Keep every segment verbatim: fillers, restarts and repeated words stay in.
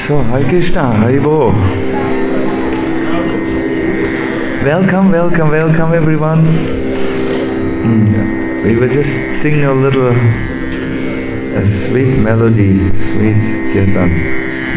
So, Hare Krishna, Haribo. Welcome, welcome, welcome everyone. Mm, we will just sing a little, a sweet melody, sweet kirtan.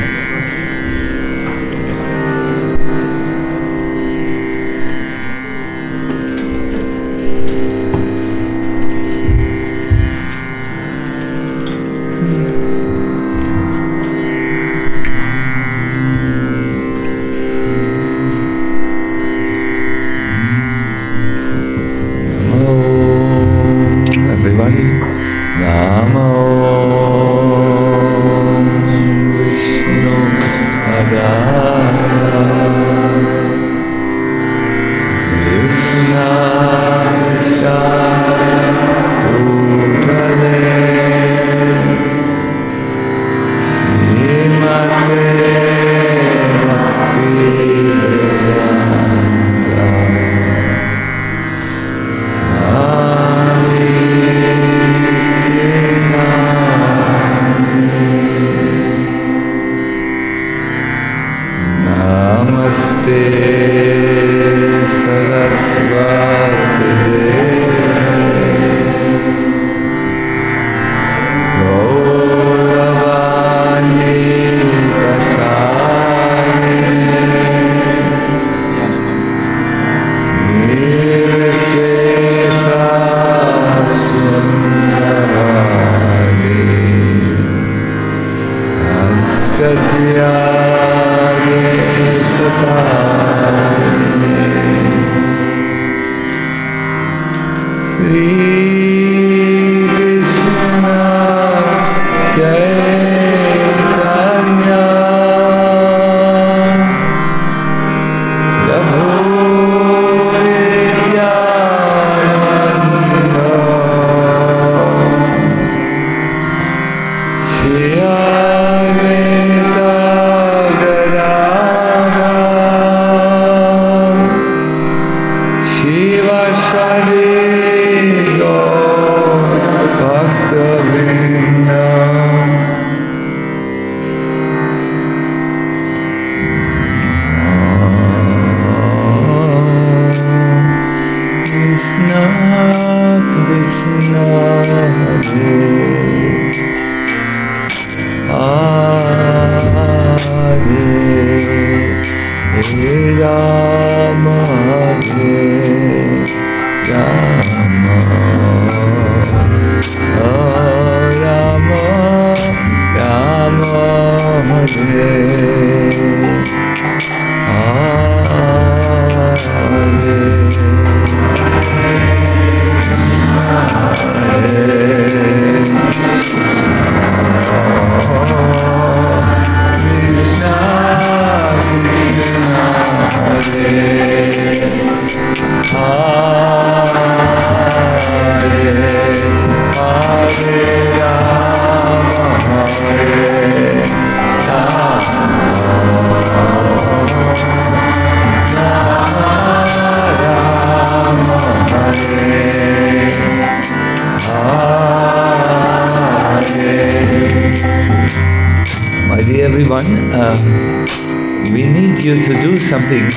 Something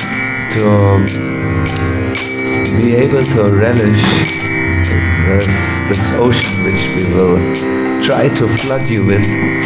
to be able to relish this, this ocean which we will try to flood you with.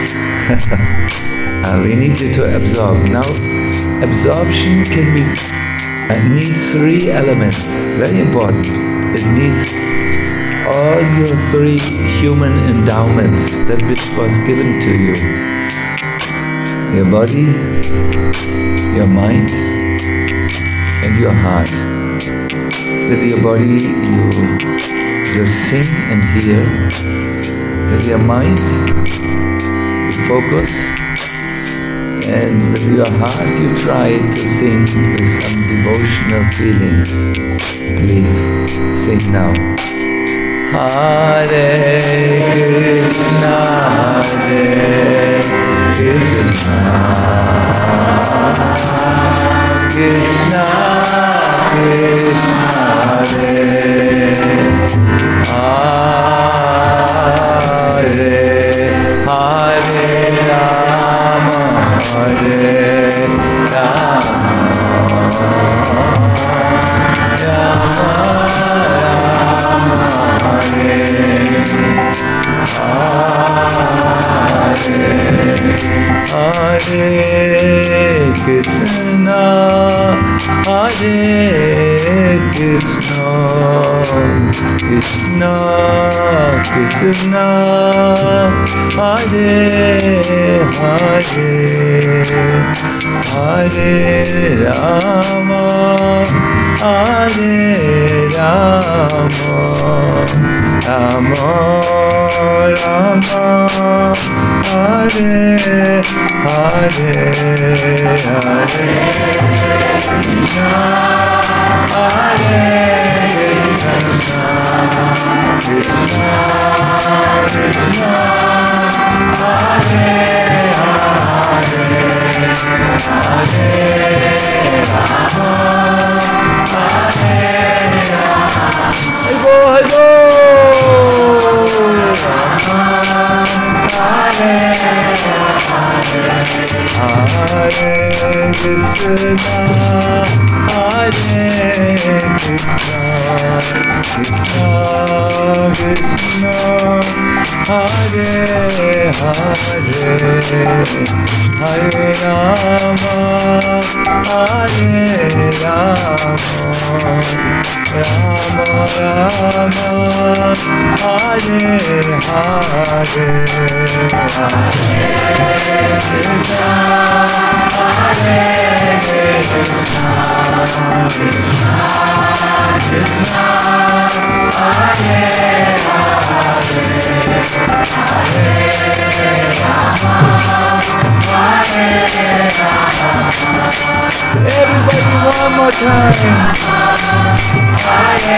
uh, we need you to absorb. Now, absorption can be uh, needs three elements, very important. It needs all your three human endowments, that which was given to you. Your body, your mind, and your heart. With your body, you just sing and hear. With your mind, you focus. And with your heart, you try to sing with some devotional feelings. Please, sing now. Hare Krishna, Hare Krishna, Krishna Krishna Hare Hare Hare Rama Hare Krishna, Hare Krishna, Krishna Krishna, Hare Hare, Hare Rama, Hare Rama, Rama Rama, Hare Hare, Hare Krishna, Hare Krishna, Krishna Krishna, Hare Hare, Hare Rama, Hare Rama. Go, go, Rama, Hare Hare Krishna, Hare Krishna, Krishna Krishna, Hare Hare, Hare Rama, Hare Rama, Rama Rama, Hare Hare, Hare Krishna, Hare Krishna, Krishna Krishna, Hare Hare, Hare Rama, Hare Rama. Everybody, one more time. Hare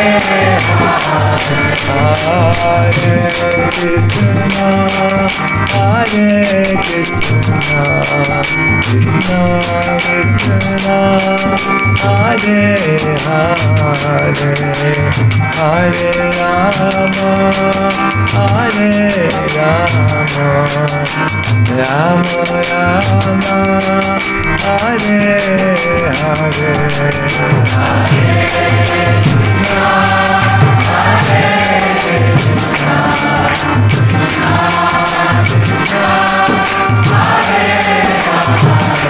Hare Krishna, Hare Krishna, Krishna Krishna, Hare Hare, Hare Rama, Hare Rama, Rama Rama, Hare Hare, Hare Krishna, Hare Krishna, Krishna Krishna, Hare Hare,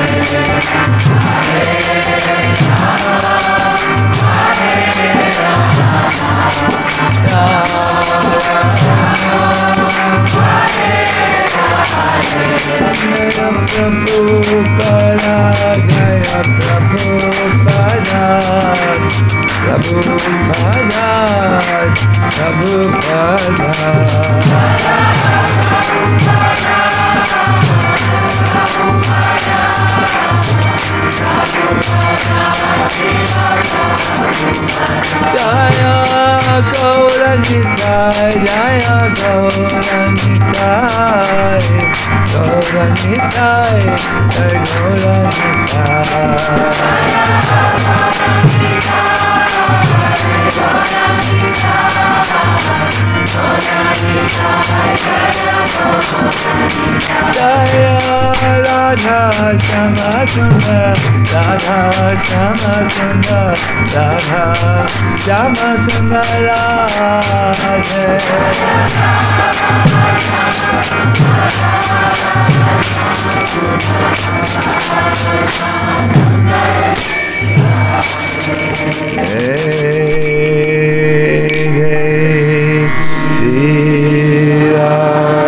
Hare Rama, Hare Rama, Rama Jaya Prabhupada, Jaya Prabhupada, Prabhupada, Prabhupada. Jaya Gauranitai, Jaya Gauranitai, Gauranitai, Jaya Jaya Radha Shama Sundar, Radha Shama Sundar, Radha Shama Sundar Radhe. Hey, hey, Sira.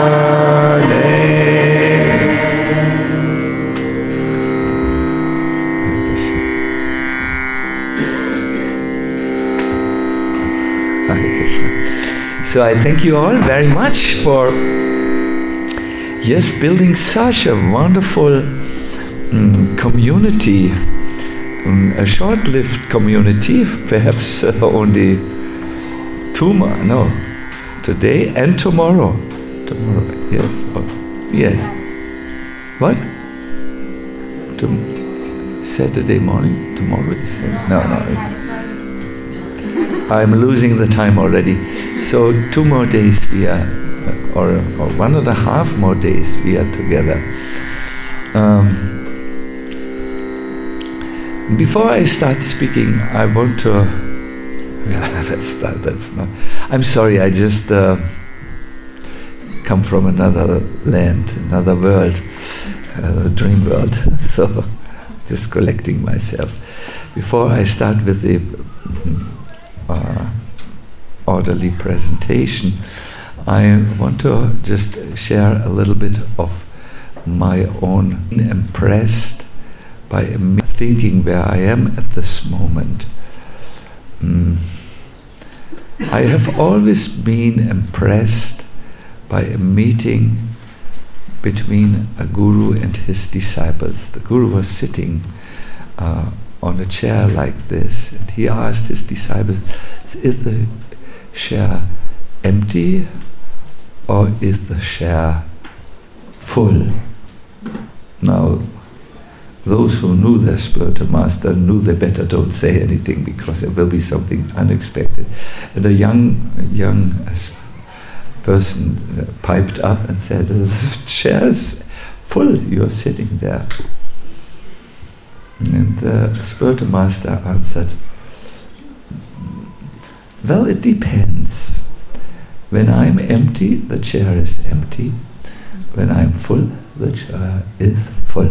So I thank you all very much for, yes, building such a wonderful um, community, um, a short-lived community, perhaps uh, only two months, no, today and tomorrow. Tomorrow, yes, oh, yes. What? Tom- Saturday morning? Tomorrow is Saturday? No, no. I'm losing the time already. So two more days we are, or, or one and a half more days we are together. Um, before I start speaking, I want to. Yeah, that's that, that's not. I'm sorry. I just uh, come from another land, another world, uh, the dream world. So, just collecting myself. Before I start with the uh, orderly presentation, I want to just share a little bit of my own impressed by thinking where I am at this moment. Mm. I have always been impressed by a meeting between a guru and his disciples. The guru was sitting uh, on a chair like this, and he asked his disciples, is the chair empty or is the chair full? Now, those who knew their spiritual master knew they better don't say anything, because there will be something unexpected. And a young, a young person uh, piped up and said, the chair is full, you're sitting there. And the spiritual master answered, well, it depends. When I'm empty, the chair is empty. When I'm full, the chair is full.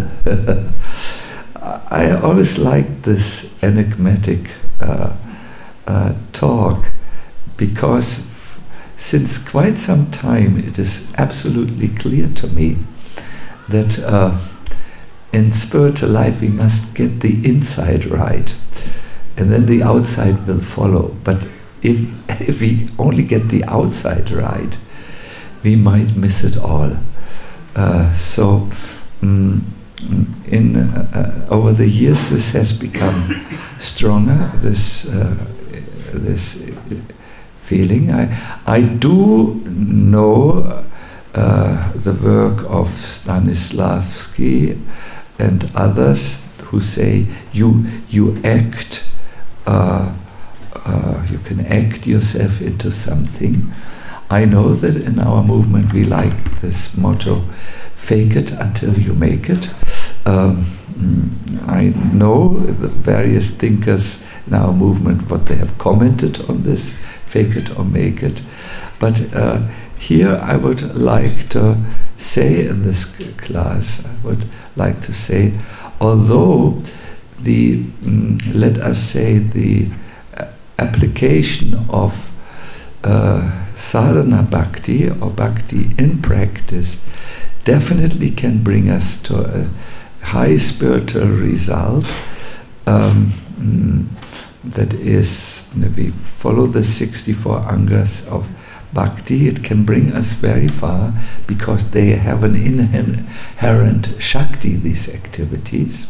I always liked this enigmatic uh, uh, talk, because f- since quite some time it is absolutely clear to me that uh, in spiritual life we must get the inside right, and then the outside will follow. But if if we only get the outside right, we might miss it all. Uh, so, um, in uh, uh, over the years, this has become stronger. This uh, this feeling. I I do know uh, the work of Stanislavski and others who say you you act. Uh, uh, you can act yourself into something. I know that in our movement we like this motto, fake it until you make it. Um, I know the various thinkers in our movement, what they have commented on this, fake it or make it. But uh, here I would like to say in this class, I would like to say, although the, mm, let us say, the uh, application of Uh, sadhana bhakti or bhakti in practice definitely can bring us to a high spiritual result. Um, mm, that is, if we follow the sixty-four angas of bhakti, it can bring us very far, because they have an inherent shakti, these activities.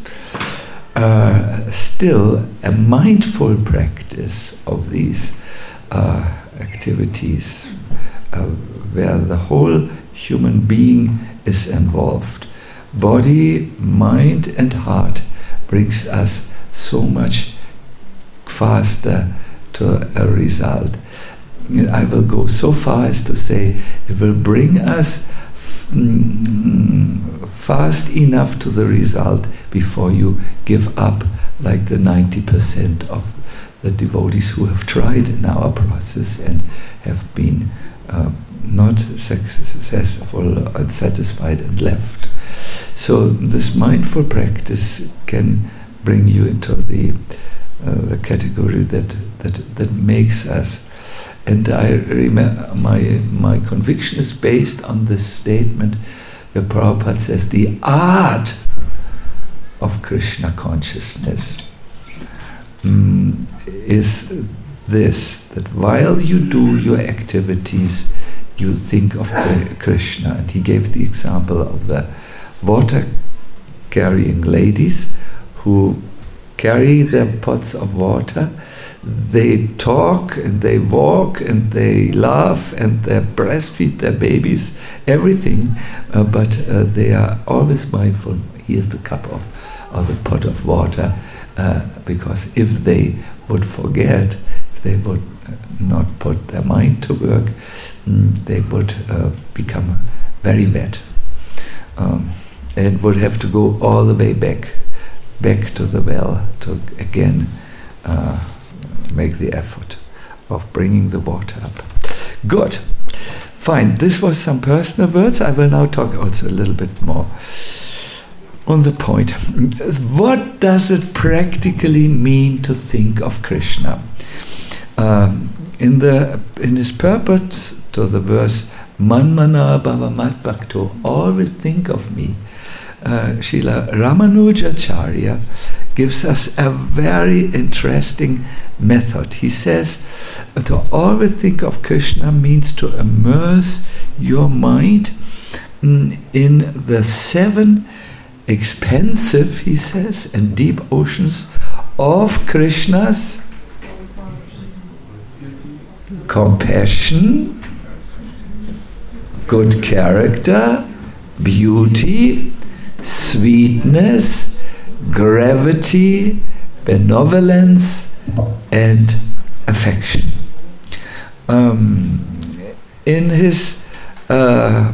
Uh, still, a mindful practice of these uh, activities uh, where the whole human being is involved. Body, mind and heart brings us so much faster to a result. I will go so far as to say it will bring us f- mm, fast enough to the result before you give up, like the ninety percent of the devotees who have tried in our process and have been uh, not successful, unsatisfied and left. So this mindful practice can bring you into the uh, the category that that that makes us. And I remember my my conviction is based on this statement where Prabhupada says the art of Krishna consciousness um, is this, that while you do your activities, you think of Krishna. And he gave the example of the water-carrying ladies who carry their pots of water. They talk and they walk and they laugh and they breastfeed their babies, everything, uh, but uh, they are always mindful. Here's the cup of, or the pot of water, uh, because if they would forget, if they would not put their mind to work, mm, they would uh, become very wet. Um, and would have to go all the way back, back to the well to again uh, make the effort of bringing the water up. Good. Fine. This was some personal words. I will now talk also a little bit more on the point. What does it practically mean to think of Krishna? Um, in the in his purport to the verse Manmana Bhava Mat Bhakto, always think of me, uh, Srila Ramanujacharya gives us a very interesting method. He says uh, to always think of Krishna means to immerse your mind mm, in the seven expansive, he says, and deep oceans of Krishna's compassion, good character, beauty, sweetness, gravity, benevolence, and affection. Um, in his uh,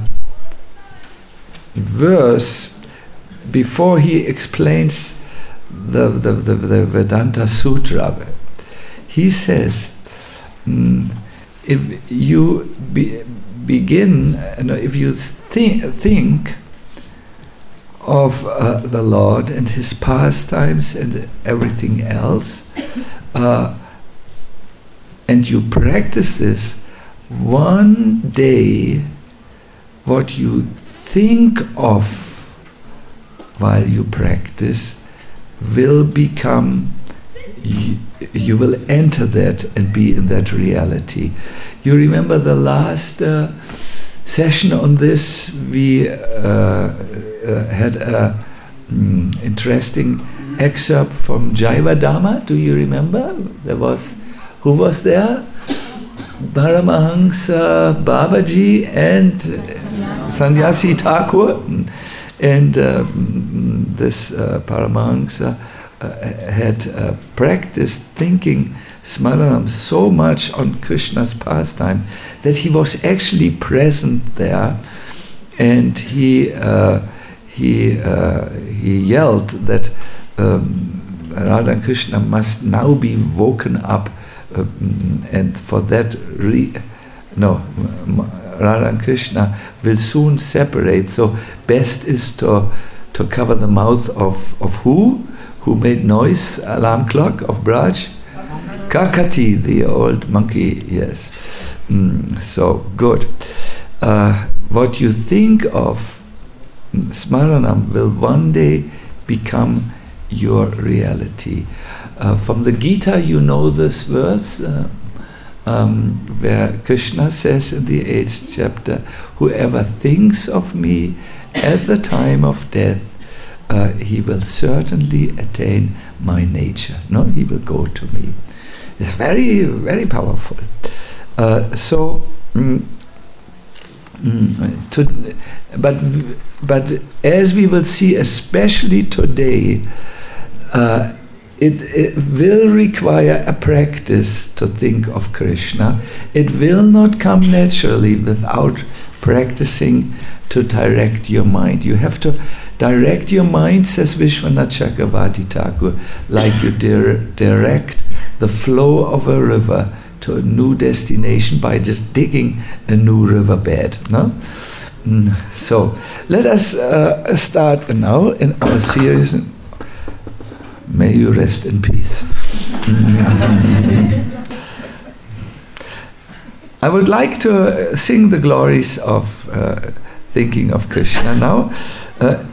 verse, before he explains the, the, the, the Vedanta Sutra, he says, mm, if you be, begin, you know, if you thi- think of uh, the Lord and his pastimes and everything else, uh, and you practice this, one day what you think of while you practice will become, you, you will enter that and be in that reality. You remember the last uh, session on this, we uh, uh, had a mm, interesting excerpt from Jaivadhamma. Do you remember? There was, who was there? Paramahansa Babaji and Sannyasi Thakur. And uh, this uh, Paramahansa uh, had uh, practiced thinking Smaranam so much on Krishna's pastime that he was actually present there, and he uh, he uh, he yelled that um, Radha and Krishna must now be woken up, uh, and for that re- no Radha and Krishna will soon separate. So best is to to cover the mouth of of who who made noise, alarm clock of Braj. Kakati, the old monkey, yes. Mm, so, good. Uh, what you think of Smaranam will one day become your reality. Uh, from the Gita, you know this verse, uh, um, where Krishna says in the eighth chapter, whoever thinks of me at the time of death, uh, he will certainly attain my nature. No, he will go to me. It's very, very powerful. Uh, so, mm, mm, to, but but as we will see, especially today, uh, it, it will require a practice to think of Krishna. It will not come naturally without practicing to direct your mind. You have to direct your mind, says Vishwanath Chakravarti Thakur, like you dir- direct the flow of a river to a new destination by just digging a new riverbed. No? Mm, so let us uh, start now in our series. May you rest in peace. I would like to sing the glories of uh, thinking of Krishna now. Uh,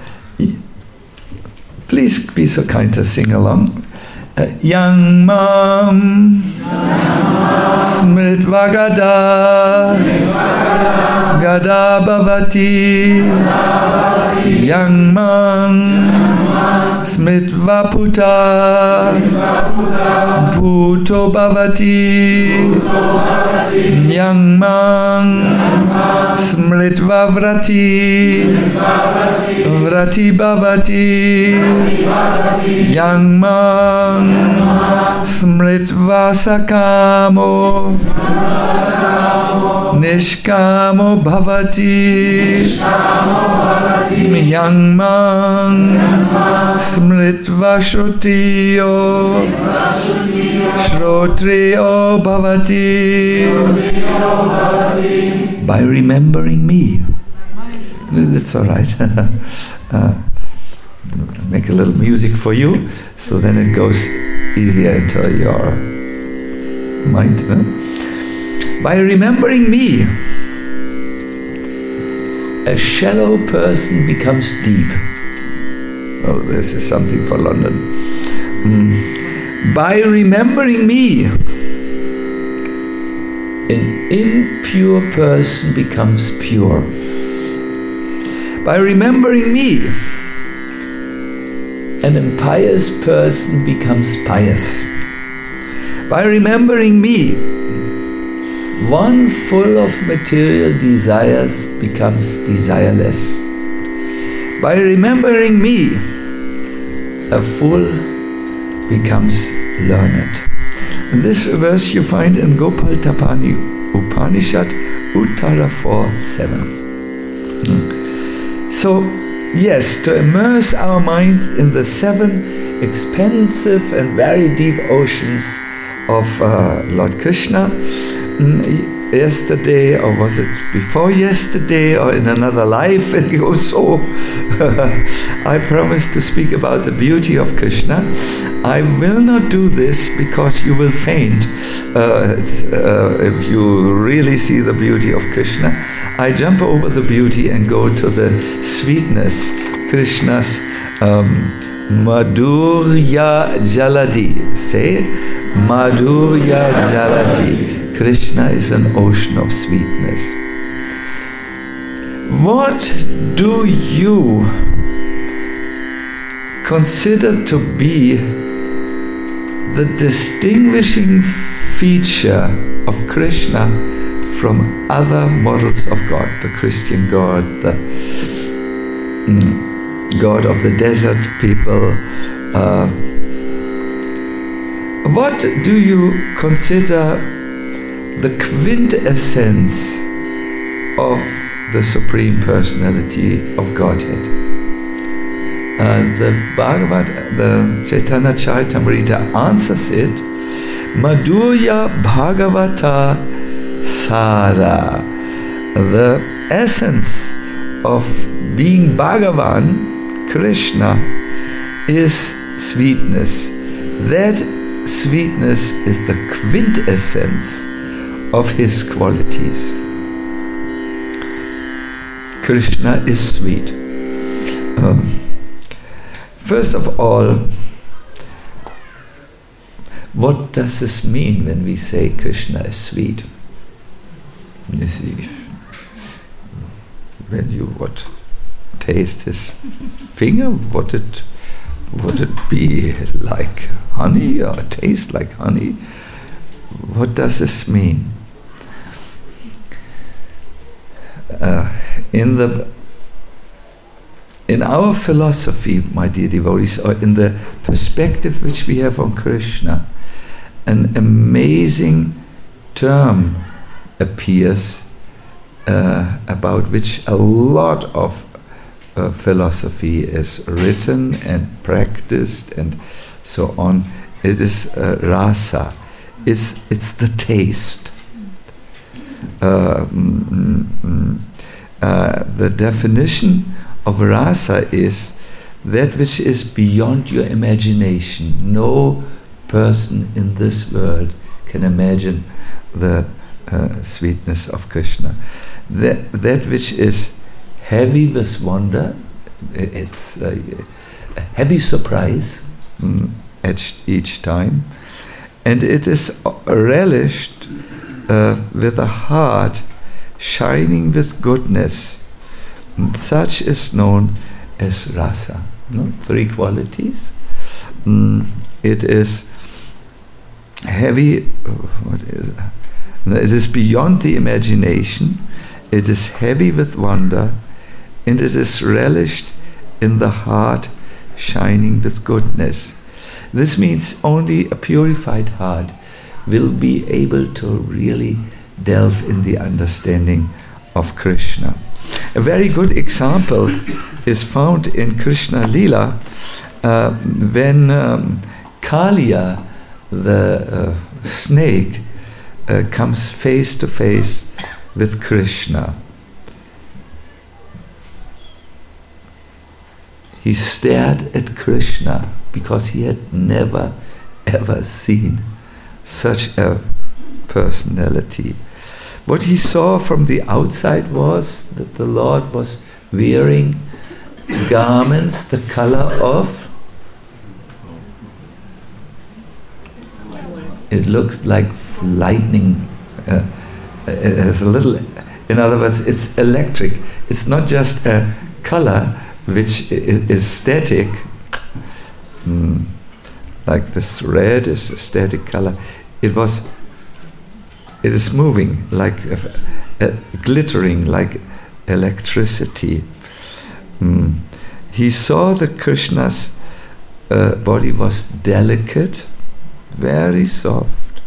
please be so kind to sing along. Uh, Yang mam smritva gada gada bhavati Yang mam smritva puta puto bhavati Yang mam smritva vrati Vrati Bhavati Yangmang Smritvasakamo Nishkamo Bhavati Yangmang Smritvashrotiyo Shrotriyo Bhavati. By remembering me. That's all right. uh, make a little music for you, so then it goes easier into your mind. Huh? By remembering me, a shallow person becomes deep. Oh, this is something for London. Mm. By remembering me, an impure person becomes pure. By remembering me, an impious person becomes pious. By remembering me, one full of material desires becomes desireless. By remembering me, a fool becomes learned. This verse you find in Gopal Tapani Upanishad, Uttara four seven. Hmm. So, yes, to immerse our minds in the seven expansive and very deep oceans of uh, Lord Krishna. Mm, yesterday, or was it before yesterday, or in another life, it goes so. I promised to speak about the beauty of Krishna. I will not do this because you will faint uh, uh, if you really see the beauty of Krishna. I jump over the beauty and go to the sweetness, Krishna's um, Madhurya Jaladi. Say, Madhurya Jaladi. Krishna is an ocean of sweetness. What do you consider to be the distinguishing feature of Krishna from other models of God, the Christian God, the mm, God of the desert people? Uh, what do you consider the quintessence of the Supreme Personality of Godhead? Uh, the Bhagavad, the Chaitanya Charitamrita answers it, Madhurya Bhagavata Sara. The essence of being Bhagavan, Krishna, is sweetness. That sweetness is the quintessence of his qualities. Krishna is sweet. Um, first of all, what does this mean when we say Krishna is sweet? You see, when you what taste his finger, would it would it be like honey or taste like honey? What does this mean? Uh, in the in our philosophy, my dear devotees, or in the perspective which we have on Krishna, an amazing term appears uh, about which a lot of uh, philosophy is written and practiced and so on. It is uh, rasa. It's it's the taste. Uh, mm, mm, uh, the definition of rasa is that which is beyond your imagination. No person in this world can imagine the uh, sweetness of Krishna. That that which is heavy with wonder, it's uh, a heavy surprise mm, at each time, and it is relished uh, with a heart shining with goodness. And such is known as rasa. No? Three qualities. Mm, it is heavy. What is it? It is beyond the imagination. It is heavy with wonder, and it is relished in the heart shining with goodness. This means only a purified heart will be able to really delve in the understanding of Krishna. A very good example is found in Krishna Lila uh, when um, Kaliya, the uh, snake, uh, comes face to face with Krishna. He stared at Krishna because he had never ever seen such a personality. What he saw from the outside was that the Lord was wearing garments the color of, it looks like lightning. Uh, it has a little, in other words, it's electric. It's not just a color which is static, mm, like this red is a static color. It was, it is moving, like a, a, glittering like electricity. Mm. He saw that Krishna's uh, body was delicate, very soft.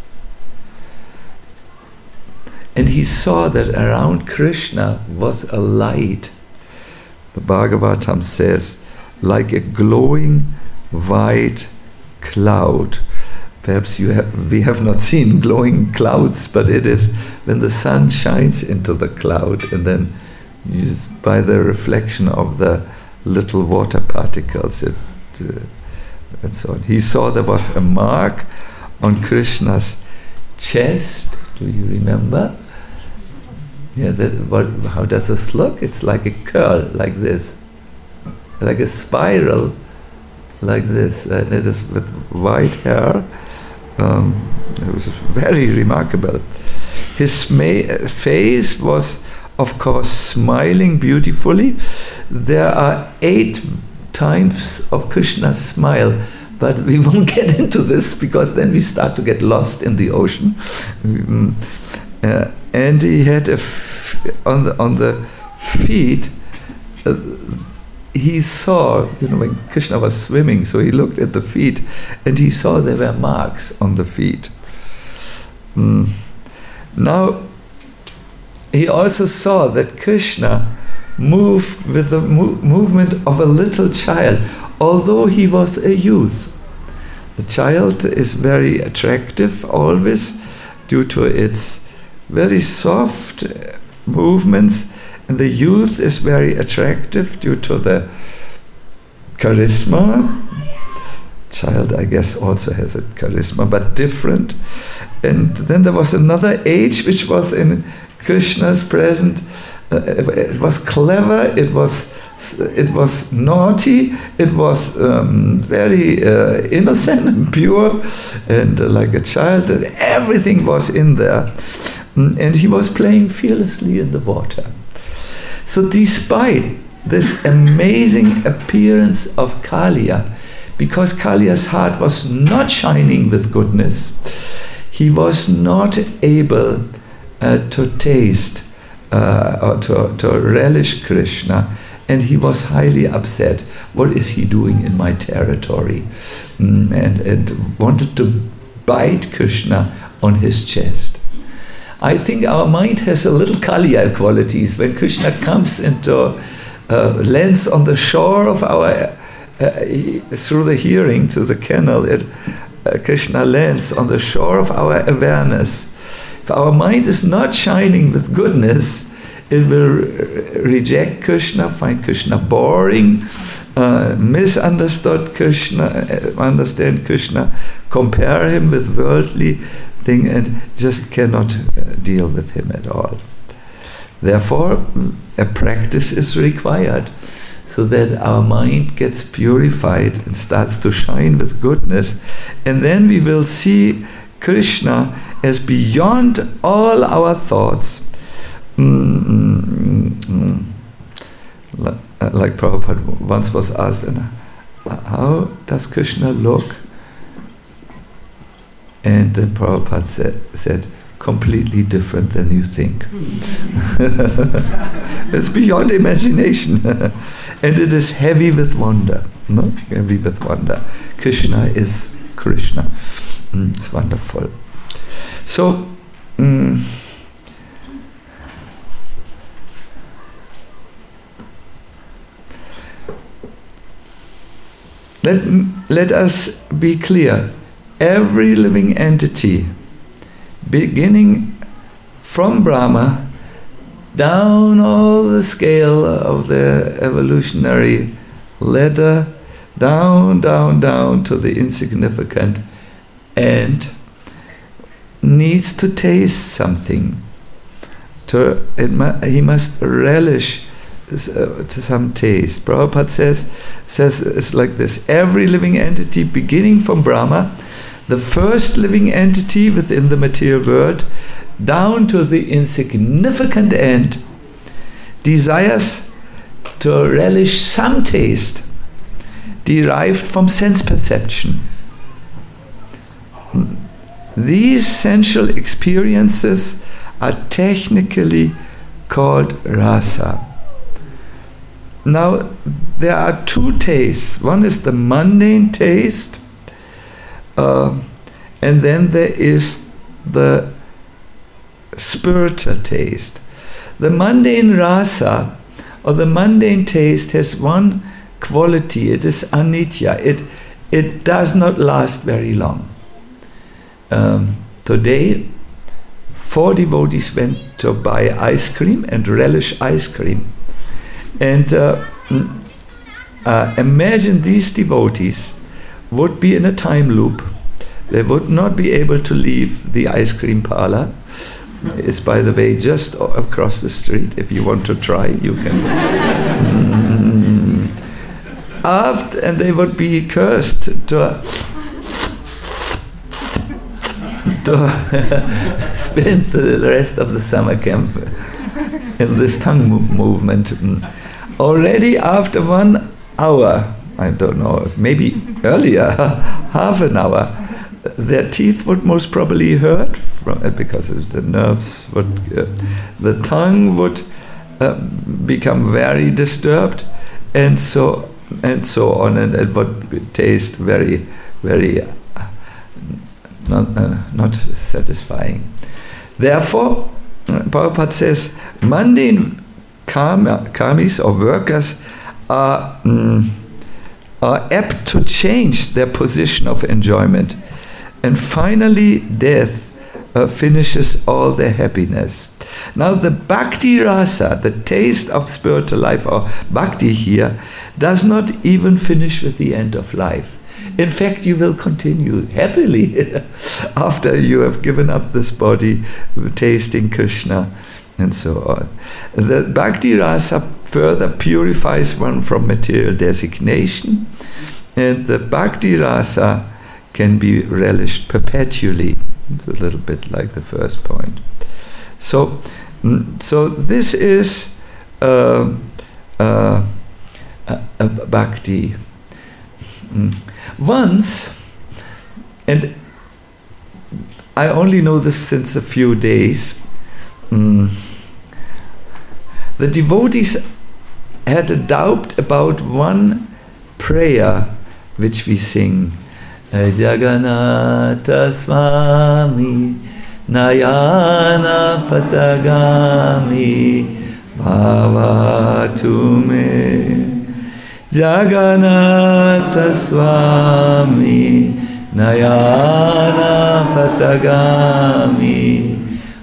And he saw that around Krishna was a light. The Bhagavatam says, like a glowing white cloud. Perhaps you have, we have not seen glowing clouds, but it is when the sun shines into the cloud and then you, by the reflection of the little water particles, it, uh, and so on. He saw there was a mark on Krishna's chest. Do you remember? Yeah, that, what, how does this look? It's like a curl, like this, like a spiral, like this, and it is with white hair. Um, it was very remarkable. His ma- face was, of course, smiling beautifully. There are eight types of Krishna's smile, but we won't get into this because then we start to get lost in the ocean. Um, uh, and he had a f- on the on the feet. Uh, he saw, you know, when Krishna was swimming, so he looked at the feet, and he saw there were marks on the feet. Mm. Now, he also saw that Krishna moved with the mo- movement of a little child, although he was a youth. The child is very attractive always due to its very soft movements, and the youth is very attractive due to the charisma. Child, I guess, also has a charisma, but different. And then there was another age which was in Krishna's present. Uh, it was clever, it was it was naughty, it was um, very uh, innocent and pure, and uh, like a child. Everything was in there. And he was playing fearlessly in the water. So despite this amazing appearance of Kaliya, because Kaliya's heart was not shining with goodness, he was not able uh, to taste uh, or to, to relish Krishna, and he was highly upset. What is he doing in my territory? Mm, and, and wanted to bite Krishna on his chest. I think our mind has a little Kaliya qualities. When Krishna comes into, uh, lands on the shore of our, uh, he, through the hearing, to the canal, it, uh, Krishna lands on the shore of our awareness. If our mind is not shining with goodness, it will re- reject Krishna, find Krishna boring, uh, misunderstood Krishna, uh, understand Krishna, compare him with worldly thing, and just cannot uh, deal with him at all. Therefore, a practice is required so that our mind gets purified and starts to shine with goodness, and then we will see Krishna as beyond all our thoughts. Mm, mm, mm. Like, like Prabhupada once was asked, and how does Krishna look? And then Prabhupada said, said, completely different than you think. It's beyond imagination. and it is heavy with wonder. No? Heavy with wonder. Krishna is Krishna. Mm, it's wonderful. So, mm, let, let us be clear. Every living entity, beginning from Brahma, down all the scale of the evolutionary ladder, down, down, down to the insignificant, and needs to taste something. To, it mu- he must relish uh, to some taste. Prabhupada says, says it's like this: every living entity beginning from Brahma, the first living entity within the material world, down to the insignificant end, desires to relish some taste derived from sense perception. These sensual experiences are technically called rasa. Now, there are two tastes. One is the mundane taste, uh, and then there is the spiritual taste. The mundane rasa, or the mundane taste, has one quality. It is anitya. It, it does not last very long. Um, today, four devotees went to buy ice cream and relish ice cream. And uh, uh, imagine these devotees would be in a time loop. They would not be able to leave the ice cream parlor. It's, by the way, just across the street. If you want to try, you can. Mm. After, and they would be cursed to, to spend the rest of the summer camp in this tongue mo- movement. Already after one hour, I don't know, maybe earlier, half an hour, their teeth would most probably hurt from it because the nerves would, uh, the tongue would uh, become very disturbed, and so and so on, and it would taste very, very uh, not uh, not satisfying. Therefore, Prabhupada says mundane karma, karmis or workers are mm, are apt to change their position of enjoyment. And finally, death uh, finishes all their happiness. Now, the bhakti rasa, the taste of spiritual life, or bhakti here, does not even finish with the end of life. In fact, you will continue happily after you have given up this body, tasting Krishna, and so on. The bhakti rasa further purifies one from material designation, and the bhakti rasa can be relished perpetually. It's a little bit like the first point. So, so this is uh, uh, a, a bhakti. Mm. Once, and I only know this since a few days, mm, the devotees had a doubt about one prayer which we sing. Jagannatha Swami Nayana Patagami Bhavatu me Jagannatha Swami Nayana Patagami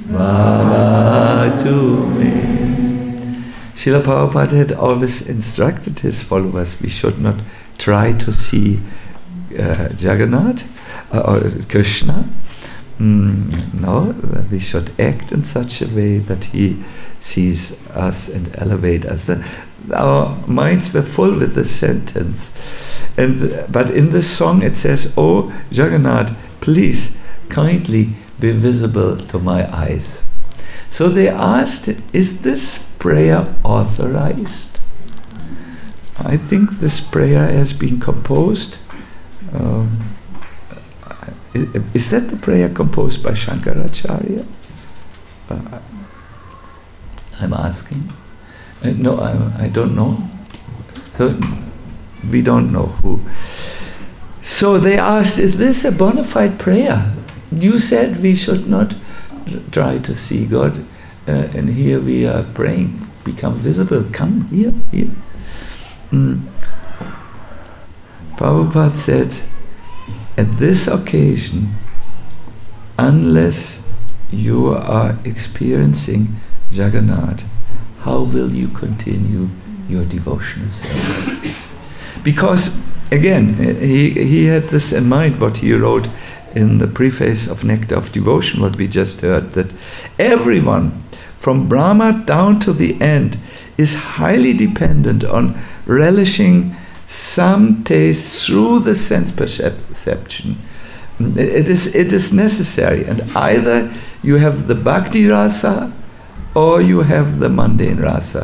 Bhavatu me. Srila Prabhupada had always instructed his followers we should not try to see Uh, Jagannath uh, or Krishna. Mm, no, we should act in such a way that he sees us and elevate us. The, our minds were full with this sentence, and uh, but in this song it says, "Oh Jagannath, please kindly be visible to my eyes." So they asked, "Is this prayer authorized?" I think this prayer has been composed. Um, is, is that the prayer composed by Shankaracharya? Uh, I'm asking. Uh, no, I, I don't know. So we don't know who. So they asked, is this a bona fide prayer? You said we should not try to see God, uh, and here we are praying, become visible, come here, here. Mm. Prabhupada said, at this occasion, unless you are experiencing Jagannath, how will you continue your devotional service? Because, again, he, he had this in mind, what he wrote in the preface of Nectar of Devotion, what we just heard, that everyone, from Brahma down to the end, is highly dependent on relishing some taste through the sense perception. It is, it is necessary, and either you have the bhakti rasa or you have the mundane rasa.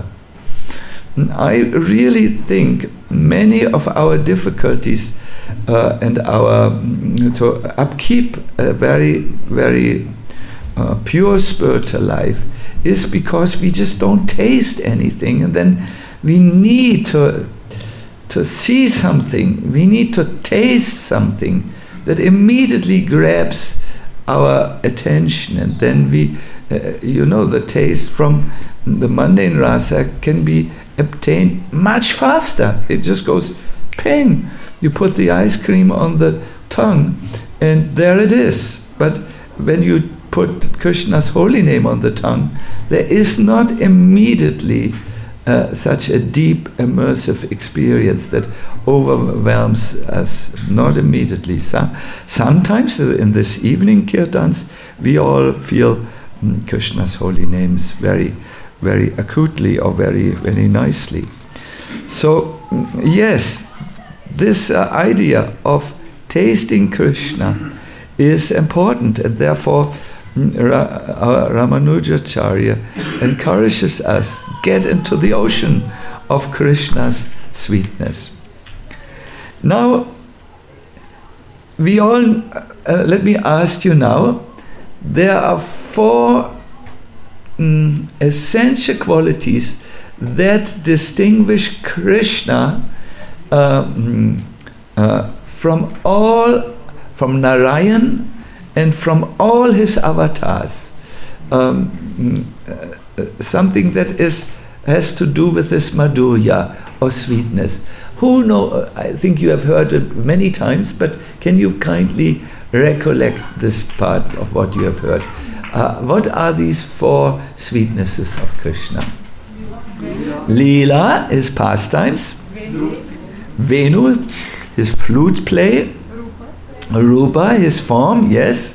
I really think many of our difficulties uh, and our to upkeep a very, very uh, pure spiritual life is because we just don't taste anything, and then we need to to see something, we need to taste something that immediately grabs our attention, and then we, uh, you know, the taste from the mundane rasa can be obtained much faster. It just goes ping. You put the ice cream on the tongue and there it is. But when you put Krishna's holy name on the tongue, there is not immediately uh, such a deep immersive experience that overwhelms us, not immediately. So, sometimes in this evening kirtans we all feel mm, Krishna's holy names very very acutely or very, very nicely. So, yes, this uh, idea of tasting Krishna is important, and therefore Ra- our Ramanujacharya encourages us, get into the ocean of Krishna's sweetness. Now, we all, uh, let me ask you now, there are four Mm, essential qualities that distinguish Krishna uh, mm, uh, from all, from Narayan and from all his avatars. Um, mm, uh, something that is has to do with this madhurya or sweetness. Who know? I think you have heard it many times, but can you kindly recollect this part of what you have heard? Uh, what are these four sweetnesses of Krishna? Leela, his pastimes. Venu, his flute play. Rupa, his form, yes.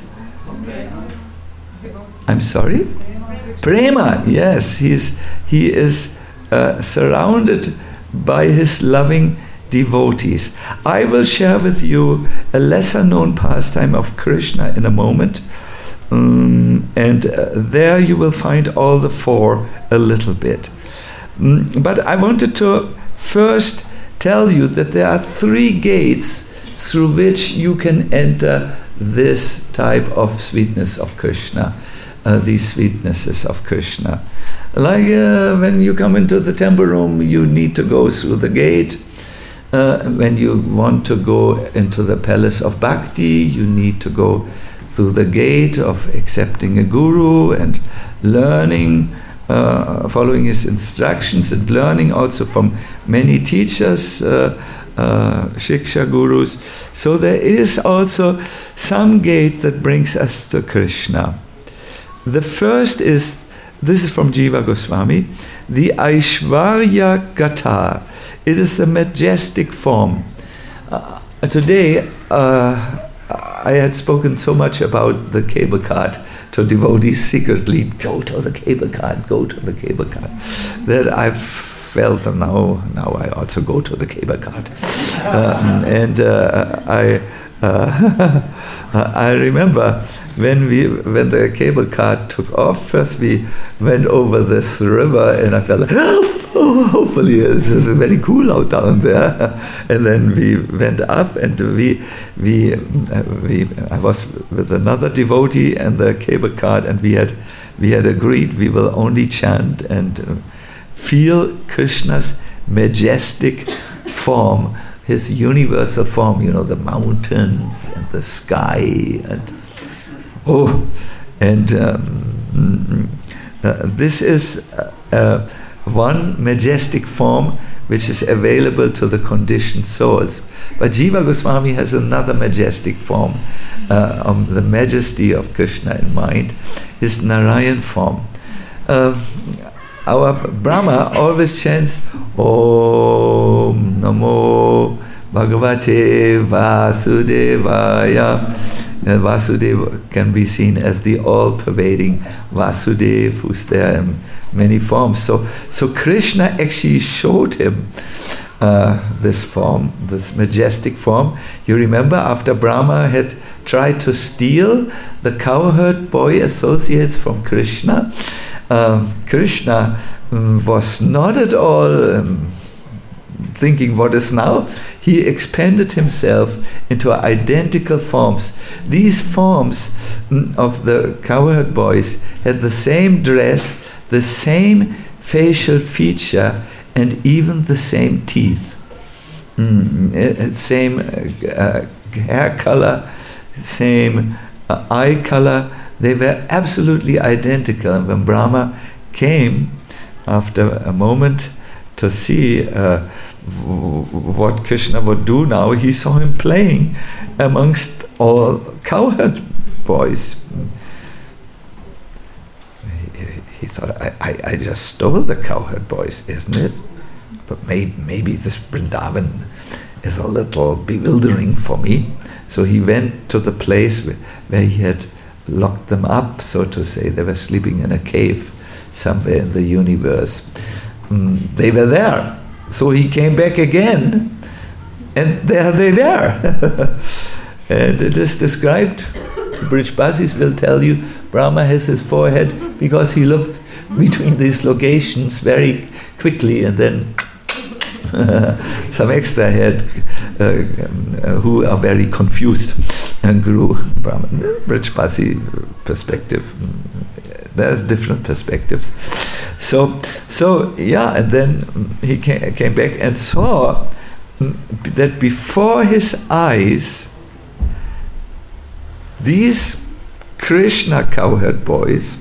I'm sorry? Prema, yes. He's, he is uh, surrounded by his loving devotees. I will share with you a lesser known pastime of Krishna in a moment. Um, and uh, there you will find all the four a little bit. Um, but I wanted to first tell you that there are three gates through which you can enter this type of sweetness of Krishna, uh, these sweetnesses of Krishna. Like uh, when you come into the temple room, you need to go through the gate. Uh, when you want to go into the palace of Bhakti, you need to go through the gate of accepting a guru and learning, uh, following his instructions, and learning also from many teachers, uh, uh, Shiksha gurus. So there is also some gate that brings us to Krishna. The first is, this is from Jiva Goswami, the Aishwarya Gatha. It is a majestic form. Uh, today, uh, I had spoken so much about the cable cart to devotees secretly, go to the cable cart, go to the cable cart, that I've felt now, now I also go to the cable cart. Um, and uh, I uh, I remember when we when the cable car took off, first we went over this river and I felt like, oh, hopefully it's very cool out down there. And then we went up and we we uh, we I was with another devotee and the cable car, and we had we had agreed we will only chant and uh, feel Krishna's majestic form, his universal form, you know, the mountains and the sky and oh, and um, uh, this is uh, uh, one majestic form which is available to the conditioned souls. But Jiva Goswami has another majestic form, uh, of the majesty of Krishna in mind, his Narayan form. Uh, our Brahma always chants Om Namo Bhagavate Vasudevaya. Uh, Vasudeva can be seen as the all-pervading Vasudeva, who's there in many forms. So, so Krishna actually showed him uh, this form, this majestic form. You remember after Brahma had tried to steal the cowherd boy associates from Krishna, um, Krishna um, was not at all um, thinking what is now. He expanded himself into identical forms. These forms mm, of the cowherd boys had the same dress, the same facial feature, and even the same teeth. Mm, uh, same uh, hair color, same uh, eye color. They were absolutely identical. And when Brahma came after a moment to see uh, w- what Krishna would do now, he saw him playing amongst all cowherd boys. He, he thought, I, I, I just stole the cowherd boys, isn't it? But may, maybe this Vrindavan is a little bewildering for me. So he went to the place where, where he had locked them up, so to say. They were sleeping in a cave somewhere in the universe. Mm, they were there. So he came back again, and there they were. And it is described, Brijbasis will tell you, Brahma has his forehead because he looked between these locations very quickly, and then some extra head uh, uh, who are very confused and grew. Brahma. Brijbasi perspective. There's different perspectives. So, so yeah, and then he came, came back and saw that before his eyes, these Krishna cowherd boys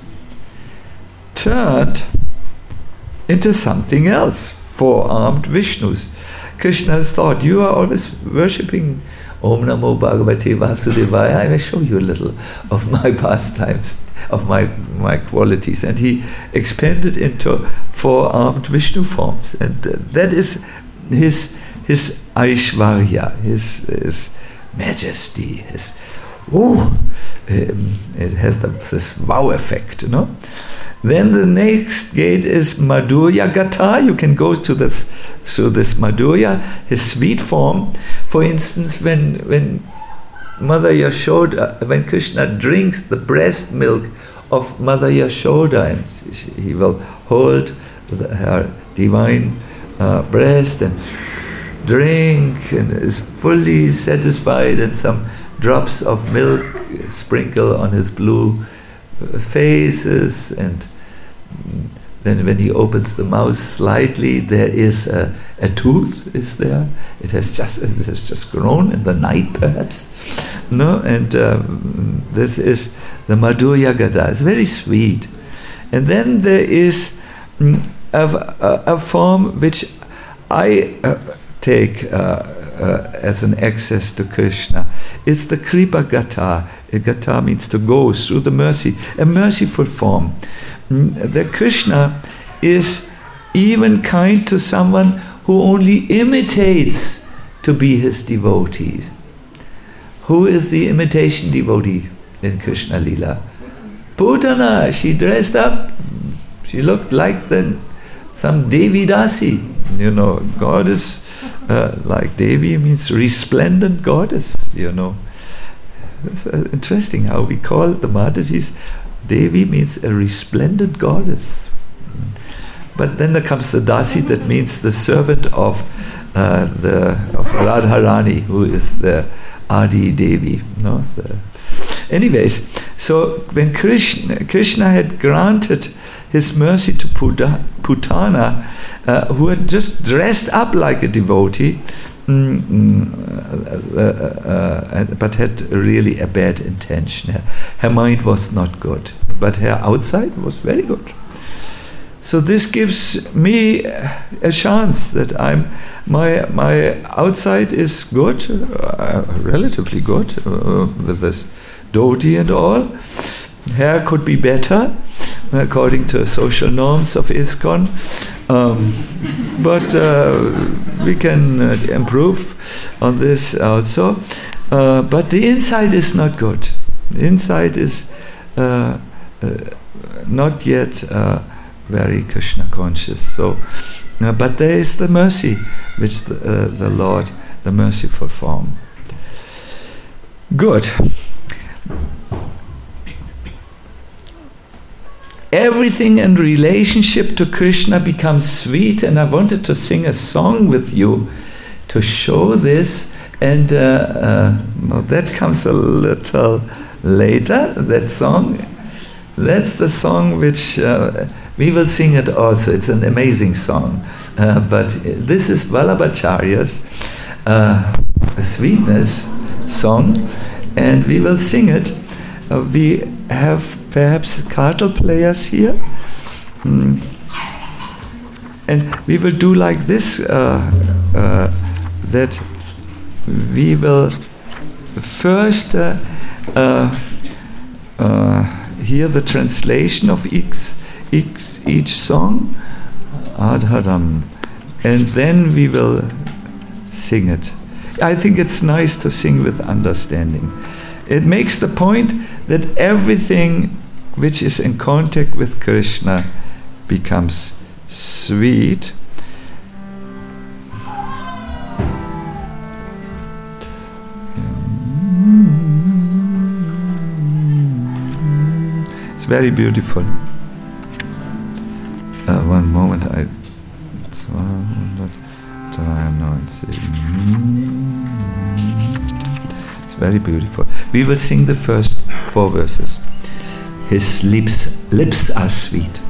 turned into something else, four-armed Vishnus. Krishna thought, you are always worshipping Om Namo Bhagavate Vasudevaya. I will show you a little of my pastimes, of my my qualities. And he expanded into four-armed Vishnu forms. And uh, that is his his Aishvarya, his, his majesty, his, oh, um, it has the, this wow effect, you know. Then the next gate is Madhurya Gata. You can go to this, so this Madhurya, his sweet form. For instance, when when Mother Yashoda, when Krishna drinks the breast milk of Mother Yashoda, and she, he will hold the, her divine uh, breast and drink, and is fully satisfied, and some drops of milk sprinkle on his blue faces, and then when he opens the mouth slightly, there is a, a tooth is there. It has just it has just grown in the night, perhaps. No, and um, this is the Madhurya Gada. It's very sweet. And then there is mm, a, a, a form which I uh, take uh, uh, as an access to Krishna. It's the Kripa Gata. Gata means to go through the mercy, a merciful form. The Krishna is even kind to someone who only imitates to be his devotee. Who is the imitation devotee in Krishna Lila? Putana. She dressed up. She looked like the, some Devi Dasi. You know, goddess, uh, like Devi means resplendent goddess, you know. It's uh, interesting how we call the Matajis. Devi means a resplendent goddess. But then there comes the Dasi, that means the servant of uh, the of Radharani, who is the Adi Devi. No? The anyways, so when Krishna, Krishna had granted His mercy to Puda, Putana, uh, who had just dressed up like a devotee, mm, mm, uh, uh, uh, but had really a bad intention. Her, her mind was not good, but her outside was very good. So this gives me a chance that I'm my my outside is good, uh, relatively good, uh, with this dhoti and all. Hair could be better, according to social norms of ISKCON, um, but uh, we can uh, improve on this also. Uh, but the inside is not good. The inside is uh, uh, not yet uh, very Krishna conscious. So, uh, but there is the mercy which the, uh, the Lord, the merciful form. Good. Everything in relationship to Krishna becomes sweet, and I wanted to sing a song with you to show this, and uh, uh, well, that comes a little later, that song. That's the song which uh, we will sing it also. It's an amazing song, uh, but this is Vallabhacharya's uh, sweetness song, and we will sing it. Uh, we have perhaps kartal players here, mm. and we will do like this, uh, uh, that we will first uh, uh, uh, hear the translation of each, each, each song, Adharam, and then we will sing it. I think it's nice to sing with understanding. It makes the point that everything which is in contact with Krishna becomes sweet. It's very beautiful. Uh, one moment, I. It's very beautiful. We will sing the first four verses. His lips, lips are sweet.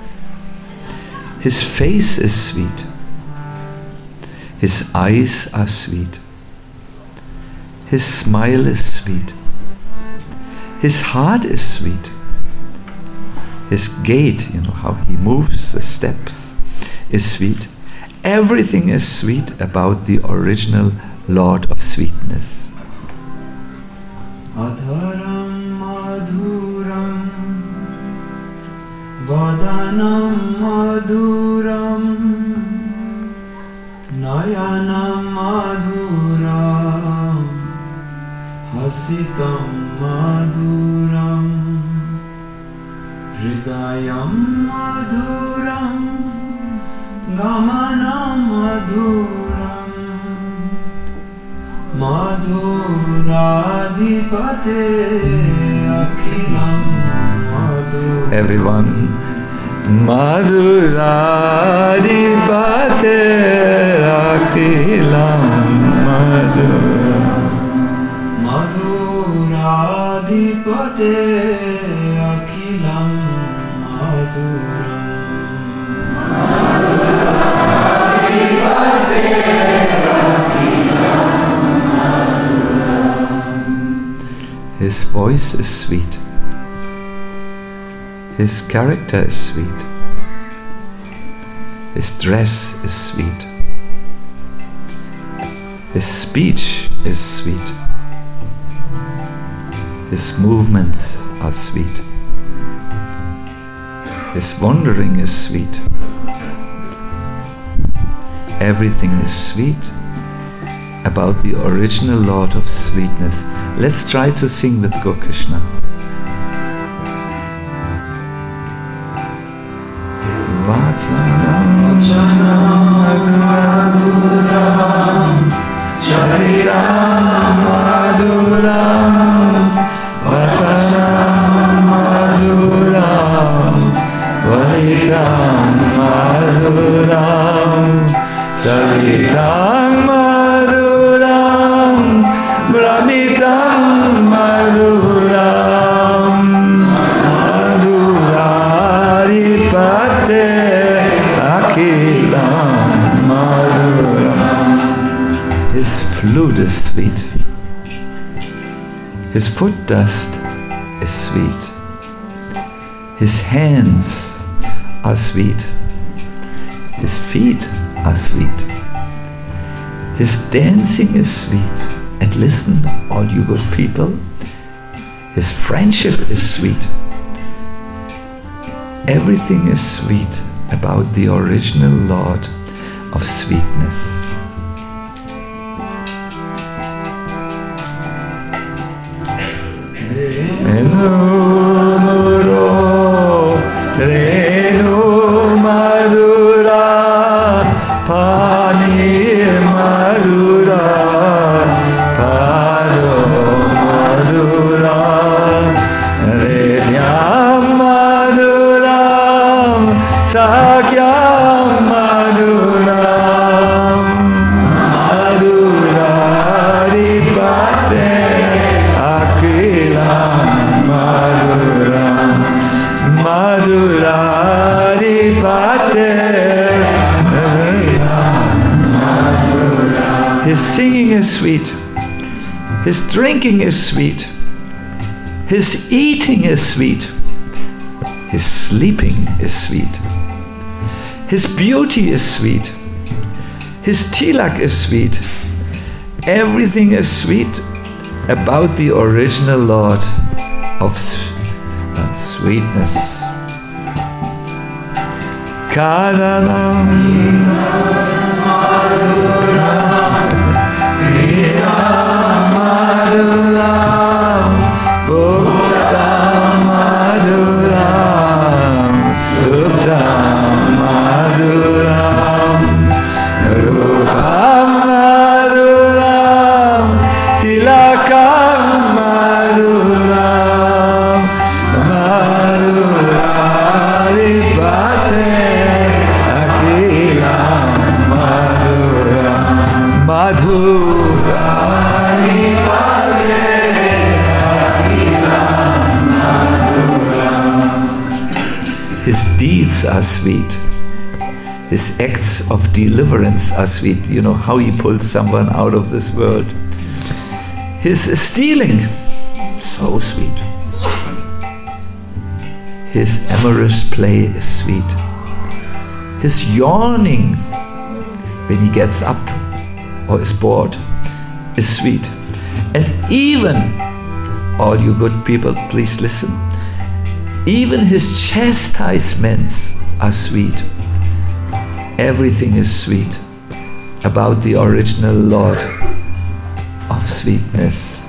His face is sweet. His eyes are sweet. His smile is sweet. His heart is sweet. His gait, you know, how he moves the steps, is sweet. Everything is sweet about the original Lord of sweetness. Adharam madhuram vadanam madhuram nayanam madhuram hasitam madhuram hridayam madhuram gamanam madhuram madhuradipate akhilam madhuram. Everyone, madhuradipate akhilam madhuram. Madhuradipate akhilam madhuram. His voice is sweet. His character is sweet. His dress is sweet. His speech is sweet. His movements are sweet. His wandering is sweet. Everything is sweet about the original Lord of sweetness. Let's try to sing with Gokrishna. Vachanam madhuram charitam madhuram vasanam madhuram valitam madhuram charitam madhuram brahmitam madhuram madhurari His flute is sweet. His foot dust is sweet. His hands are sweet. His feet are sweet. His dancing is sweet. And listen, all you good people, his friendship is sweet. Everything is sweet about the original Lord of sweetness. His singing is sweet. His drinking is sweet. His eating is sweet. His sleeping is sweet. His beauty is sweet. His tilak is sweet. Everything is sweet about the original Lord of uh, sweetness. Karanam His deeds are sweet. His acts of deliverance are sweet. You know how he pulled someone out of this world. His stealing, so sweet. His amorous play is sweet. His yawning when he gets up or is bored is sweet. And even, all you good people, please listen, even his chastisements are sweet. Everything is sweet about the original Lord of sweetness.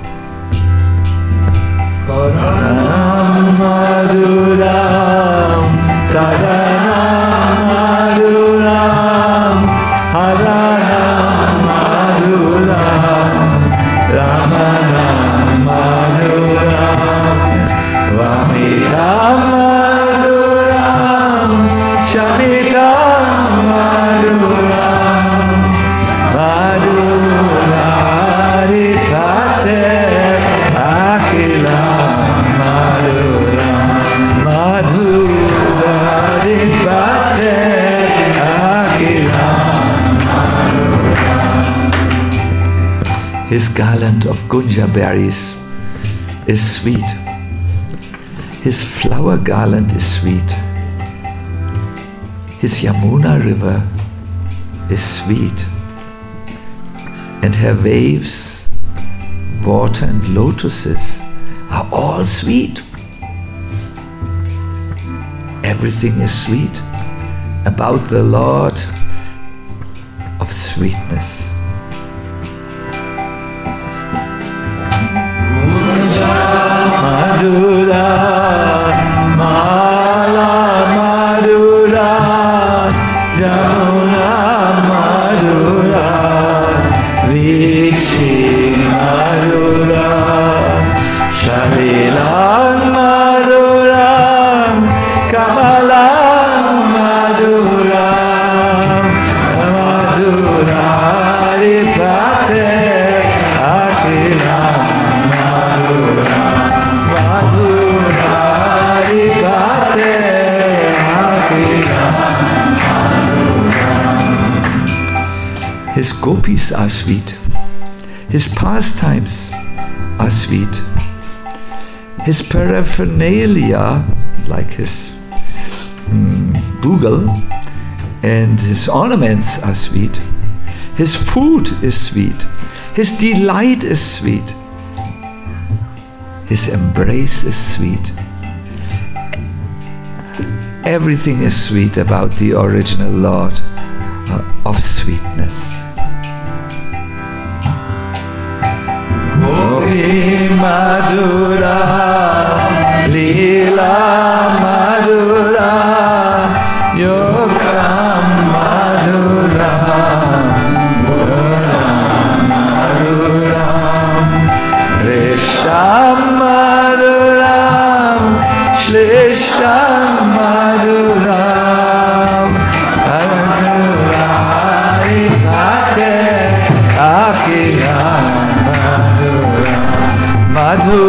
Karanam maduram, tadanam maduram, haranam maduram, ramanam maduram, vamitam maduram, shamitam maduram, madurari pate akilam maduram, madurari pate akilam maduram. His garland of gunja berries is sweet. His flower garland is sweet. His Yamuna river is sweet. And her waves, water and lotuses are all sweet. Everything is sweet about the Lord of sweetness. Madura, Mala Madura, Jamuna Madura, Vichi Madura, Shalilan Madura, Kamalan Madura, Madura Ripate Akilam Madura. His gopis are sweet. His pastimes are sweet. His paraphernalia, like his mm, bugle, and his ornaments are sweet. His food is sweet. His delight is sweet. His embrace is sweet. Everything is sweet about the original Lord uh, of sweetness. Gopi Madhura, Leela Madhura, Yokam Madhura, Murana Madhura, Rishtam Madhura, Shlishtam Madhura, Madhura, Ipate, Akilam. Madhu,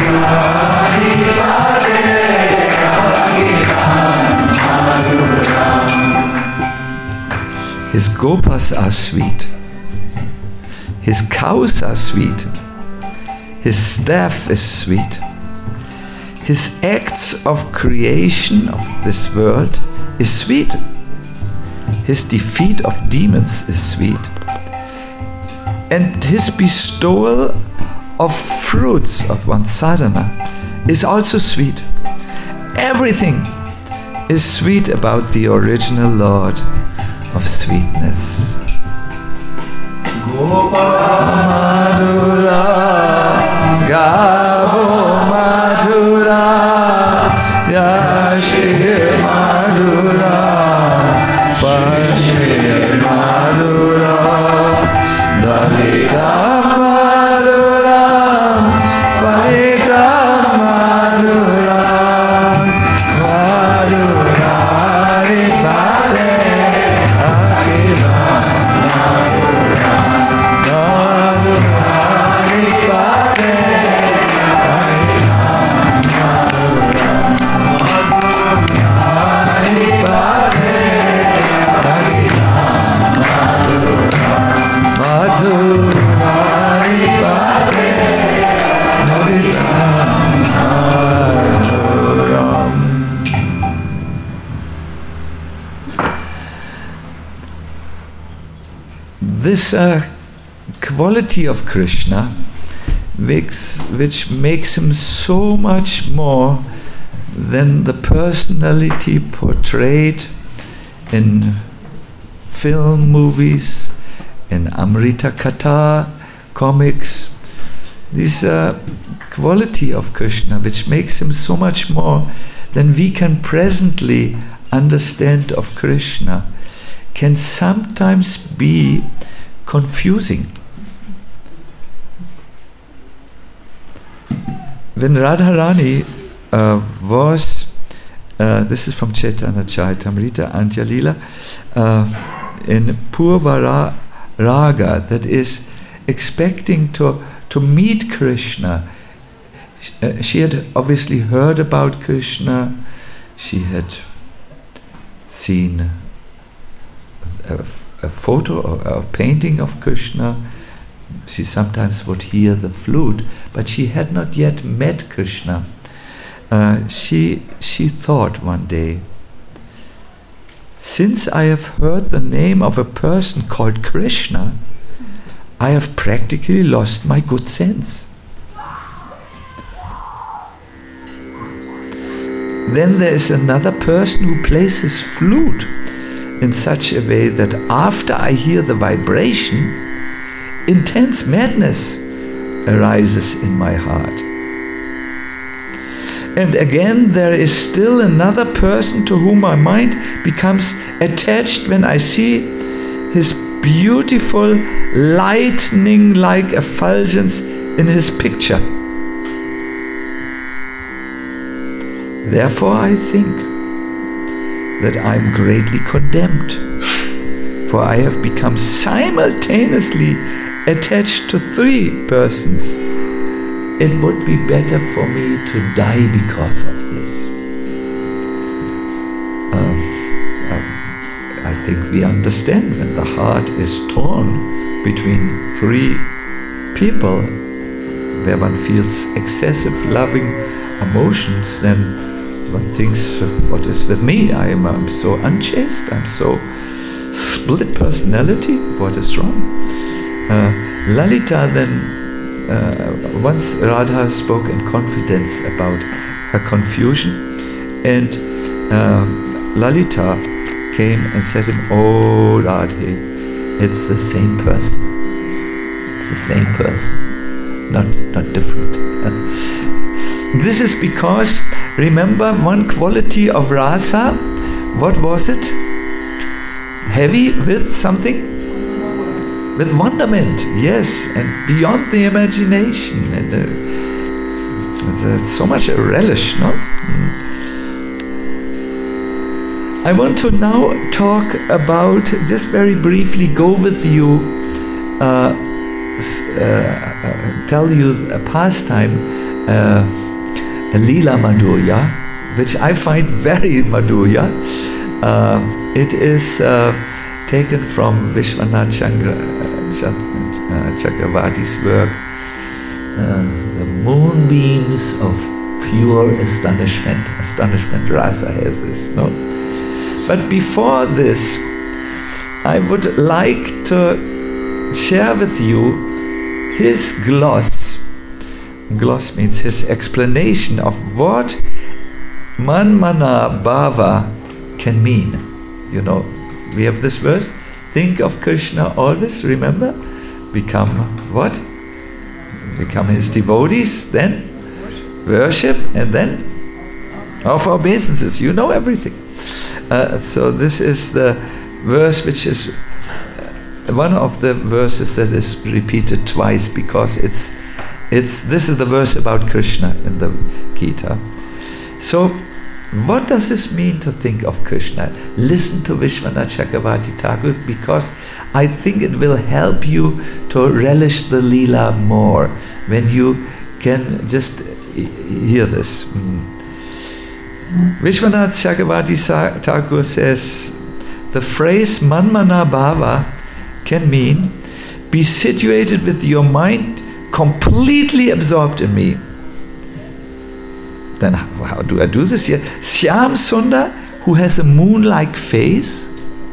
his gopas are sweet. His cows are sweet. His staff is sweet. His acts of creation of this world is sweet. His defeat of demons is sweet. And his bestowal of fruits of one sadhana is also sweet. Everything is sweet about the original Lord of sweetness. Gopa Madhura, Gavo Madhura, Yashti Madhura, Pashi Madhura, Dalita Madhura, Palita Madhura, Madhura Ripate, Akila Madhura, Madhura Ripate, Akila Madhura, Madhura Ripate, Akila Madhura, Madhura Ripate. This uh, quality of Krishna, makes, which makes him so much more than the personality portrayed in film movies, in Amrita Katha, comics. This uh, quality of Krishna, which makes him so much more than we can presently understand of Krishna, can sometimes be confusing. When Radharani uh, was, uh, this is from Chaitanya Charitamrita, Antya Leela, uh, in Purva Raga, that is expecting to to meet Krishna. Uh, she had obviously heard about Krishna. She had seen a, a photo or a painting of Krishna. She sometimes would hear the flute, but she had not yet met Krishna. Uh, she she thought one day, since I have heard the name of a person called Krishna, I have practically lost my good sense. Then there is another person who plays his flute in such a way that after I hear the vibration, intense madness arises in my heart. And again, there is still another person to whom my mind becomes attached when I see his beautiful lightning-like effulgence in his picture. Therefore, I think that I am greatly condemned, for I have become simultaneously attached to three persons. It would be better for me to die because of this. Um, I think we understand when the heart is torn between three people, where one feels excessive loving emotions, then one thinks, what is with me? I am I'm so unchaste, I'm so split personality, what is wrong? Uh, Lalita then, uh, once Radha spoke in confidence about her confusion, and uh, Lalita came and said to him, "Oh Radhe, it's the same person. It's the same person, not not different." This is because, remember, one quality of rasa, what was it? Heavy with something? With wonderment, yes, and beyond the imagination. And uh, there's so much a relish, no? Mm. I want to now talk about, just very briefly go with you, uh, uh, uh, tell you a pastime, uh, a Leela Madhurya, which I find very Madhurya. Uh, it is uh, taken from Vishwanath Chandra, uh, Chakravarti's work, uh, The Moonbeams of Pure Astonishment. Astonishment Rasa has this, no? But before this, I would like to share with you his gloss. Gloss means his explanation of what Manmana Bhava can mean. You know, we have this verse, think of Krishna always, remember? Become what? Become his devotees, then worship, and then offer obeisances. You know everything. Uh, so this is the verse which is uh, one of the verses that is repeated twice, because it's it's this is the verse about Krishna in the Gita. So what does this mean to think of Krishna? Listen to Vishwanath Chakravarti Thakur, because I think it will help you to relish the Leela more when you can just hear this. Mm. Vishwanath Chakravarti Thakur says, the phrase Manmana Bhava can mean, be situated with your mind completely absorbed in me. Then how, how do I do this here? Shyam Sundar, who has a moon-like face,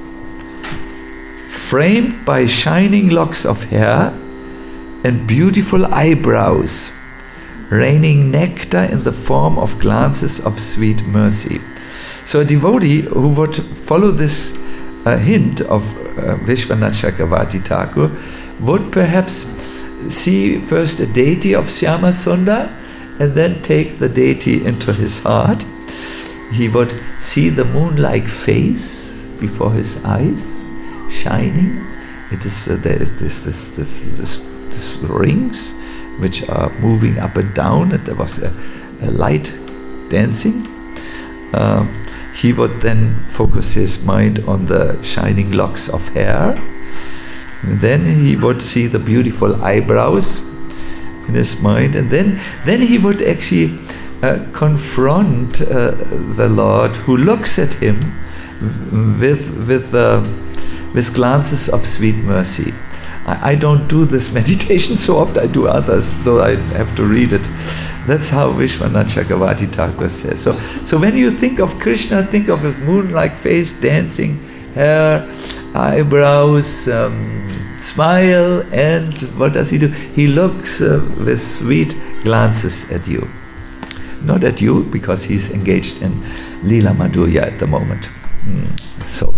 framed by shining locks of hair and beautiful eyebrows, raining nectar in the form of glances of sweet mercy. So a devotee who would follow this uh, hint of uh, Vishwanath Chakravarti Thakur would perhaps see first a deity of Shyama Sundar and then take the deity into his heart. He would see the moon-like face before his eyes, shining. It is uh, there is this this this this, this rings which are moving up and down, and there was a, a light dancing. Uh, he would then focus his mind on the shining locks of hair. And then he would see the beautiful eyebrows in his mind, and then then he would actually uh, confront uh, the Lord, who looks at him with with uh, with glances of sweet mercy. I, I don't do this meditation so often, I do others, so I have to read it. That's how Vishwanath Chakravarti Thakur says. So, so when you think of Krishna, think of his moon-like face, dancing hair, eyebrows, um, smile, and what does he do? He looks uh, with sweet glances at you. Not at you, because he's engaged in Leela Madhurya at the moment. Mm. So,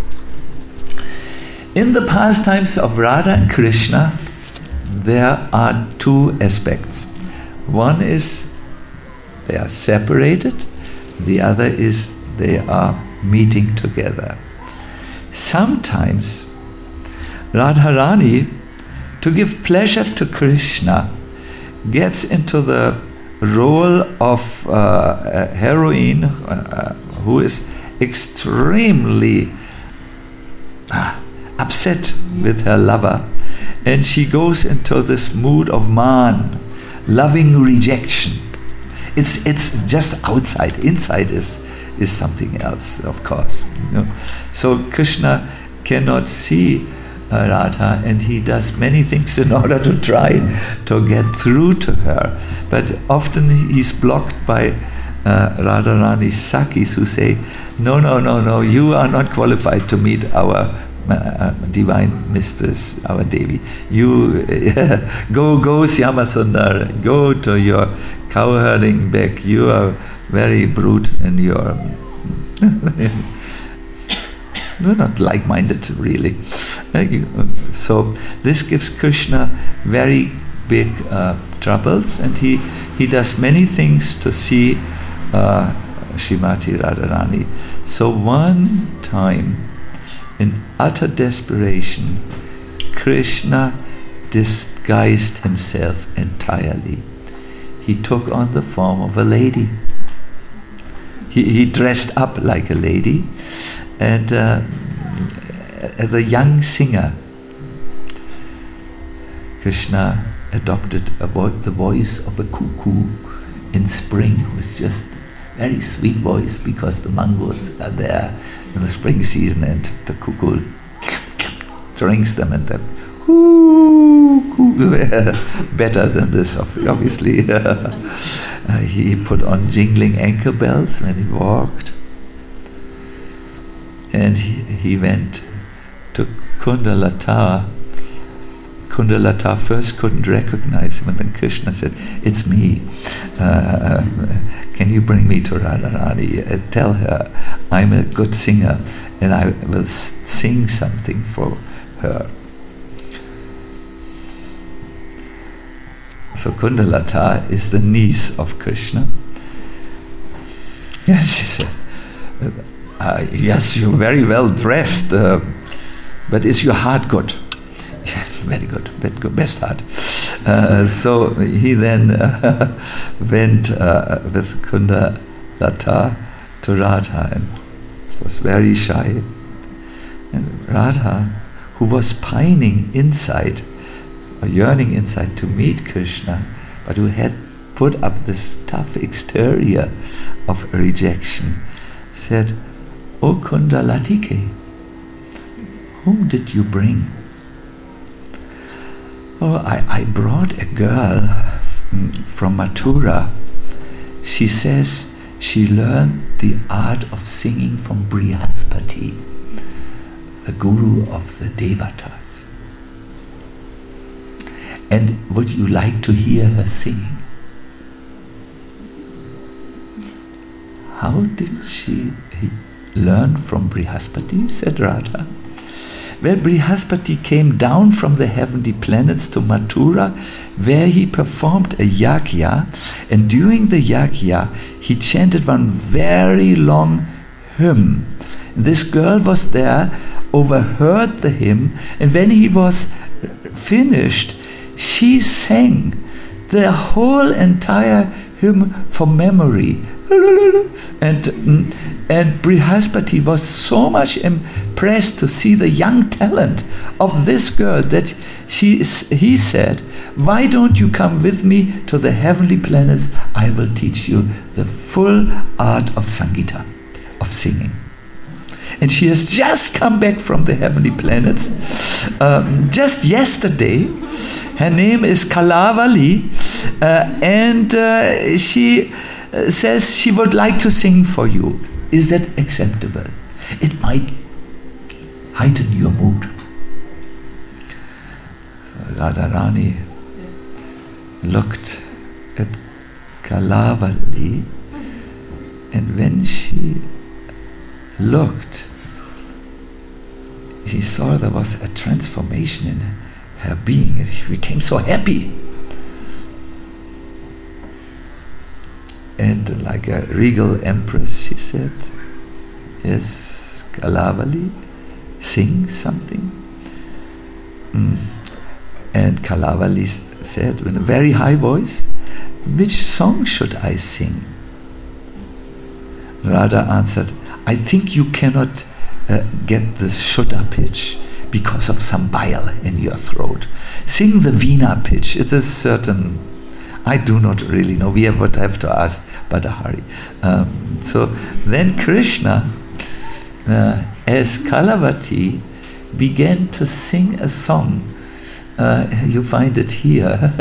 in the pastimes of Radha and Krishna, there are two aspects. One is they are separated, the other is they are meeting together. Sometimes Radharani, to give pleasure to Krishna, gets into the role of uh, a heroine uh, who is extremely uh, upset with her lover, and she goes into this mood of man, loving rejection. It's it's just outside. Inside is is something else, of course. You know? So Krishna cannot see uh, Radha, and he does many things in order to try to get through to her. But often he's blocked by uh, Radharani's Sakhis who say, no, no, no, no, you are not qualified to meet our uh, divine mistress, our Devi. You uh, go, go Syamasundar, go to your cow-herding back. You are very brute in your... We're not like-minded, really. So this gives Krishna very big uh, troubles, and he, he does many things to see uh, Srimati Radharani. So one time, in utter desperation, Krishna disguised himself entirely. He took on the form of a lady. He, he dressed up like a lady, and uh, as a young singer, Krishna adopted a vo- the voice of a cuckoo in spring, with just very sweet voice, because the mangoes are there in the spring season, and the cuckoo drinks them, and they're better than this, obviously. uh, he put on jingling ankle bells when he walked, and he, he went to Kundalata. Kundalata first couldn't recognize him, and then Krishna said, "It's me. Uh, can you bring me to Radharani? Uh, tell her I'm a good singer, and I will s- sing something for her." So Kundalata is the niece of Krishna. Yes, she said, uh, "Yes, you're very well dressed, uh, but is your heart good?" Yes, very good, very good, best heart. Uh, so he then uh, went uh, with Kundalata to Radha, and was very shy. And Radha, who was pining inside, or yearning inside to meet Krishna, but who had put up this tough exterior of rejection, said, "O Kundalatike, whom did you bring?" "Oh, I, I brought a girl mm, from Mathura. She says she learned the art of singing from Brihaspati, the guru of the Devatas. And would you like to hear her singing?" "How did she learn from Brihaspati?" said Radha. "Well, Brihaspati came down from the heavenly planets to Mathura, where he performed a yagya, and during the yagya he chanted one very long hymn. This girl was there, overheard the hymn, and when he was finished, she sang the whole entire hymn from memory. And, and Brihaspati was so much impressed to see the young talent of this girl that she, he said, 'Why don't you come with me to the heavenly planets? I will teach you the full art of Sangita, of singing.' And she has just come back from the heavenly planets, um, just yesterday. Her name is Kalavali, uh, and uh, she uh, says she would like to sing for you. Is that acceptable? It might heighten your mood." So Radharani looked at Kalavali, and when she looked, she saw there was a transformation in her being. She became so happy. And like a regal empress, she said, "Yes, Kalavali, sing something." Mm. And Kalavali said in a very high voice, "Which song should I sing?" Radha answered, "I think you cannot uh, get the Shuddha pitch because of some bile in your throat. Sing the Veena pitch. It is certain. I do not really know. We would have to ask Badahari." Um, so then Krishna, uh, as Kalavati, began to sing a song. Uh, you find it here.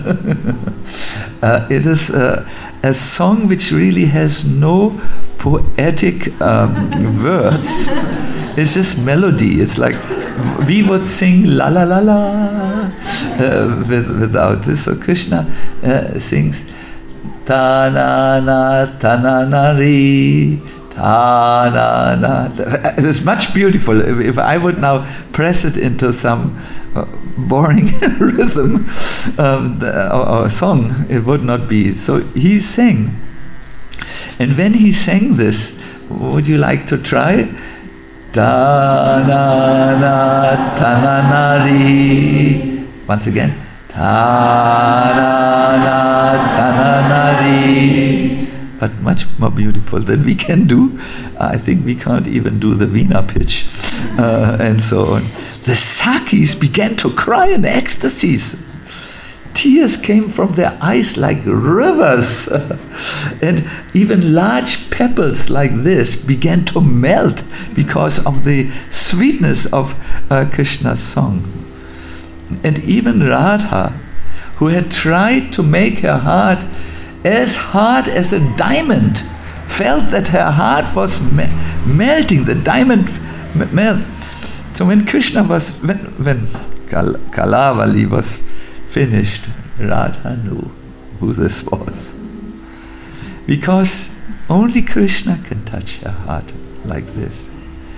uh, it is uh, a song which really has no poetic um, words. It's just melody. It's like we would sing la la la la uh, with, without this. So Krishna uh, sings ta na na ta na na ri. Ah, na, na. It's much beautiful. If, if I would now press it into some uh, boring rhythm um, the, or, or song, it would not be. So he sang. And when he sang this, would you like to try? Ta na na ta na na ri. Once again. Ta na na ta na na ri. But much more beautiful than we can do. I think we can't even do the Veena pitch uh, and so on. The Sakis began to cry in ecstasies. Tears came from their eyes like rivers. And even large pebbles like this began to melt because of the sweetness of uh, Krishna's song. And even Radha, who had tried to make her heart as hard as a diamond, felt that her heart was me- melting, the diamond m- melt. So when Krishna was, when, when Kal- Kalavali was finished, Radha knew who this was. Because only Krishna can touch her heart like this.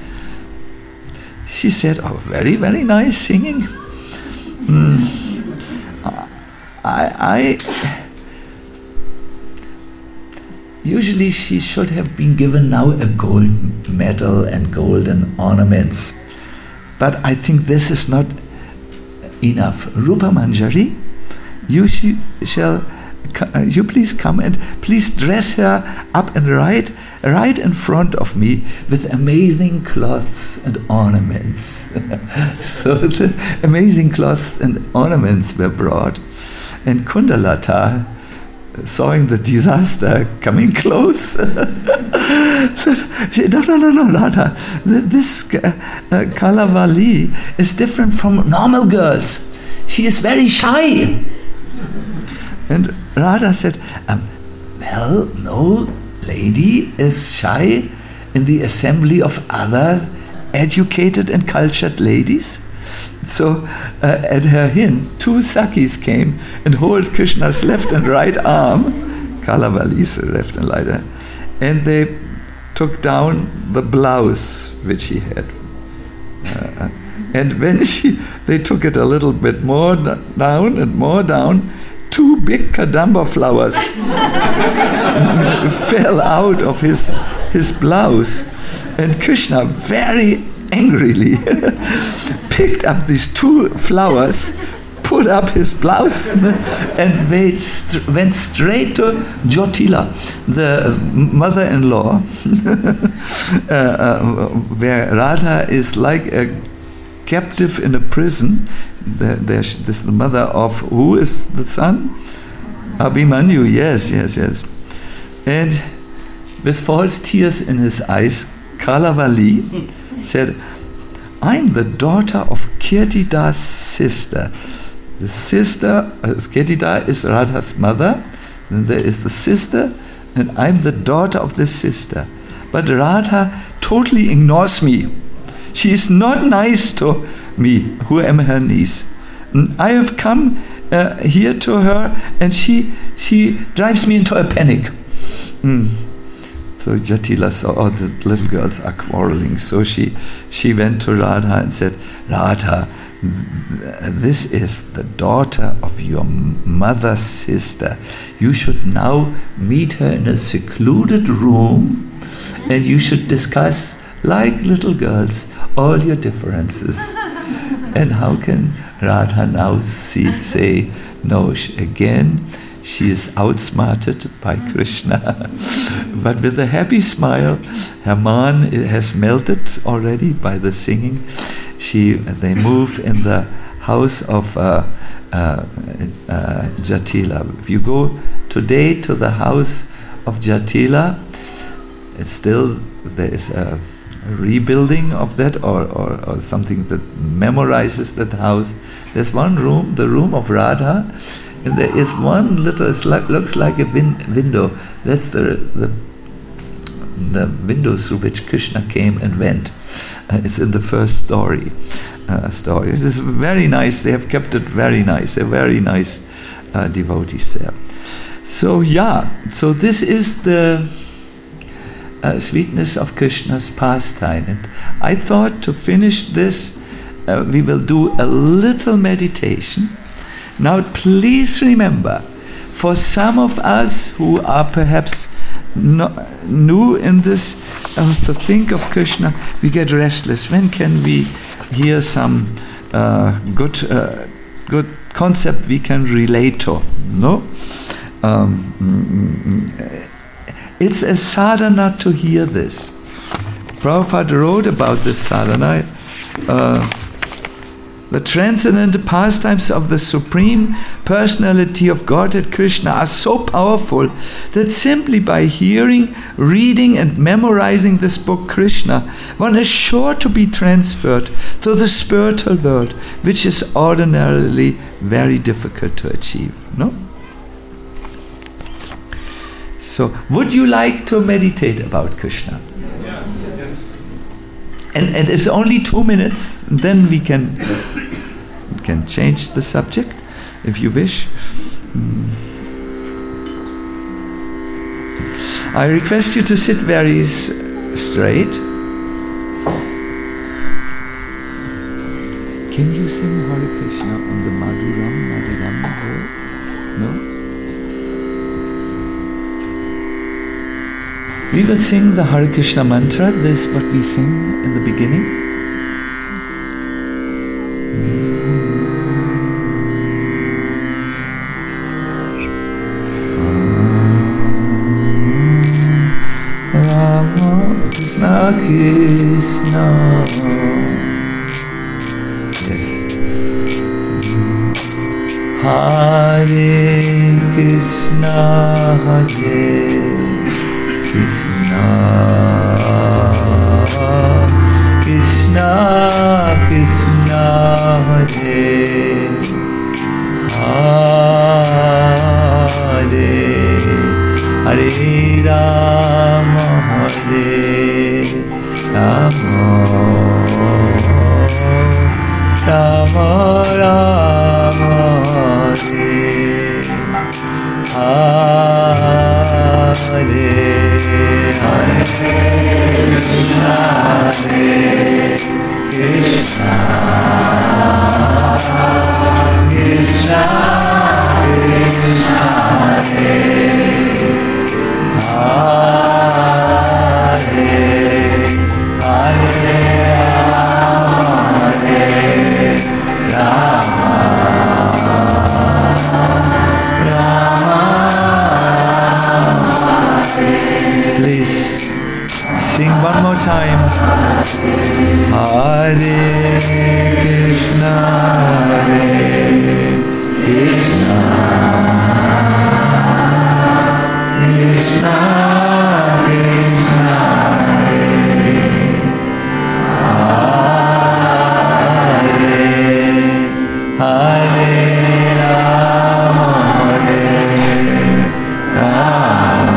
She said, oh, very, very nice singing. Mm. I... I Usually she should have been given now a gold medal and golden ornaments. But I think this is not enough. Rupa Manjari, you sh- shall, uh, you please come and please dress her up and right, right in front of me with amazing cloths and ornaments. So the amazing cloths and ornaments were brought. And Kundalata, sawing the disaster coming close, said, no, no, no, no, Radha, this uh, uh, Kalavali is different from normal girls. She is very shy. And Radha said, um, well, no lady is shy in the assembly of other educated and cultured ladies. So uh, at her hint, two Sakis came and hold Krishna's left and right arm, Kalavali's left and right arm, and they took down the blouse which he had. Uh, and when she, they took it a little bit more down and more down, two big kadamba flowers fell out of his, his blouse. And Krishna very angrily picked up these two flowers, put up his blouse, and they st- went straight to Jyotila, the mother-in-law, uh, uh, where Radha is like a captive in a prison. The, this is the mother of, who is the son? Abhimanyu, yes, yes, yes. And with false tears in his eyes, Kalavali said, I'm the daughter of Kirtida's sister. The sister, uh, Kirtida is Radha's mother, and there is the sister, and I'm the daughter of this sister. But Radha totally ignores me. She is not nice to me, who am her niece. And I have come uh, here to her, and she she drives me into a panic. Mm. So Jatila saw, oh, the little girls are quarreling. So she she went to Radha and said, Radha, th- this is the daughter of your mother's sister. You should now meet her in a secluded room, and you should discuss, like little girls, all your differences. And how can Radha now see, say, no, sh- again, she is outsmarted by Krishna. But with a happy smile, her man has melted already by the singing. She, they move in the house of uh, uh, uh, Jatila. If you go today to the house of Jatila, it's still, there is a, rebuilding of that, or, or, or something that memorizes that house. There's one room, the room of Radha, and there is one little, it like, looks like a win- window. That's the, the the window through which Krishna came and went. Uh, it's in the first story. Uh, story. This is very nice. They have kept it very nice. They're very nice uh, devotees there. So yeah, so this is the uh, sweetness of Krishna's pastime. And I thought to finish this, uh, we will do a little meditation. Now please remember, for some of us who are perhaps no, new in this, uh, to think of Krishna, we get restless. When can we hear some uh, good uh, good concept we can relate to? No? Um, it's a sadhana to hear this. Prabhupada wrote about this sadhana. Uh, The transcendental pastimes of the Supreme Personality of Godhead Krishna are so powerful that simply by hearing, reading and memorizing this book Krishna, one is sure to be transferred to the spiritual world, which is ordinarily very difficult to achieve. No? So, would you like to meditate about Krishna? And, and it's only two minutes, and then we can we can change the subject, if you wish. Mm. I request you to sit very s- straight. Can you sing Hare Krishna on the Madhuram, Madhuram word? No? We will sing the Hare Krishna mantra. This is what we sing in the beginning. Rama Krishna Krishna. Yes. Hare Krishna Hare Krishna, Krishna, Krishna, Hare, Hare, Hare Rama, Hare Rama, Rama Rama, Hare, Hare. Hare Krishna, Hare Krishna, Krishna, Krishna, Hare, Hare, Hare Rama, Hare Rama, please sing one more time. Hare Krishna, Hare Krishna, Krishna, Krishna, Hare, Hare Rama, Hare Rama.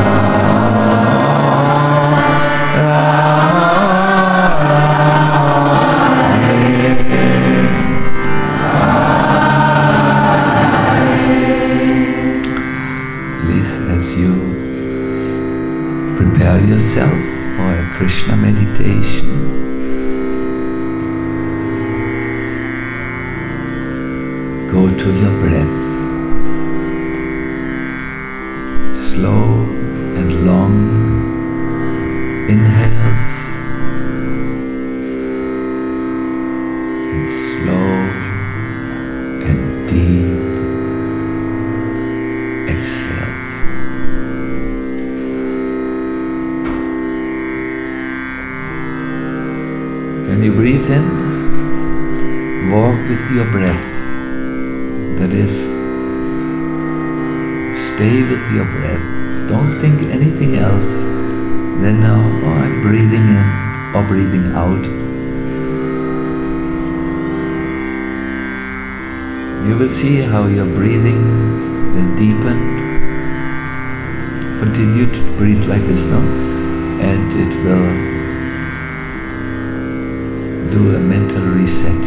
Prepare yourself for a Krishna meditation. Go to your breath. Slow and long inhales and slow and deep exhales. When you breathe in, walk with your breath. That is, stay with your breath. Don't think anything else than now, oh, I'm breathing in. or breathing out, you will see how your breathing will deepen. Continue to breathe like this now, and it will do a mental reset.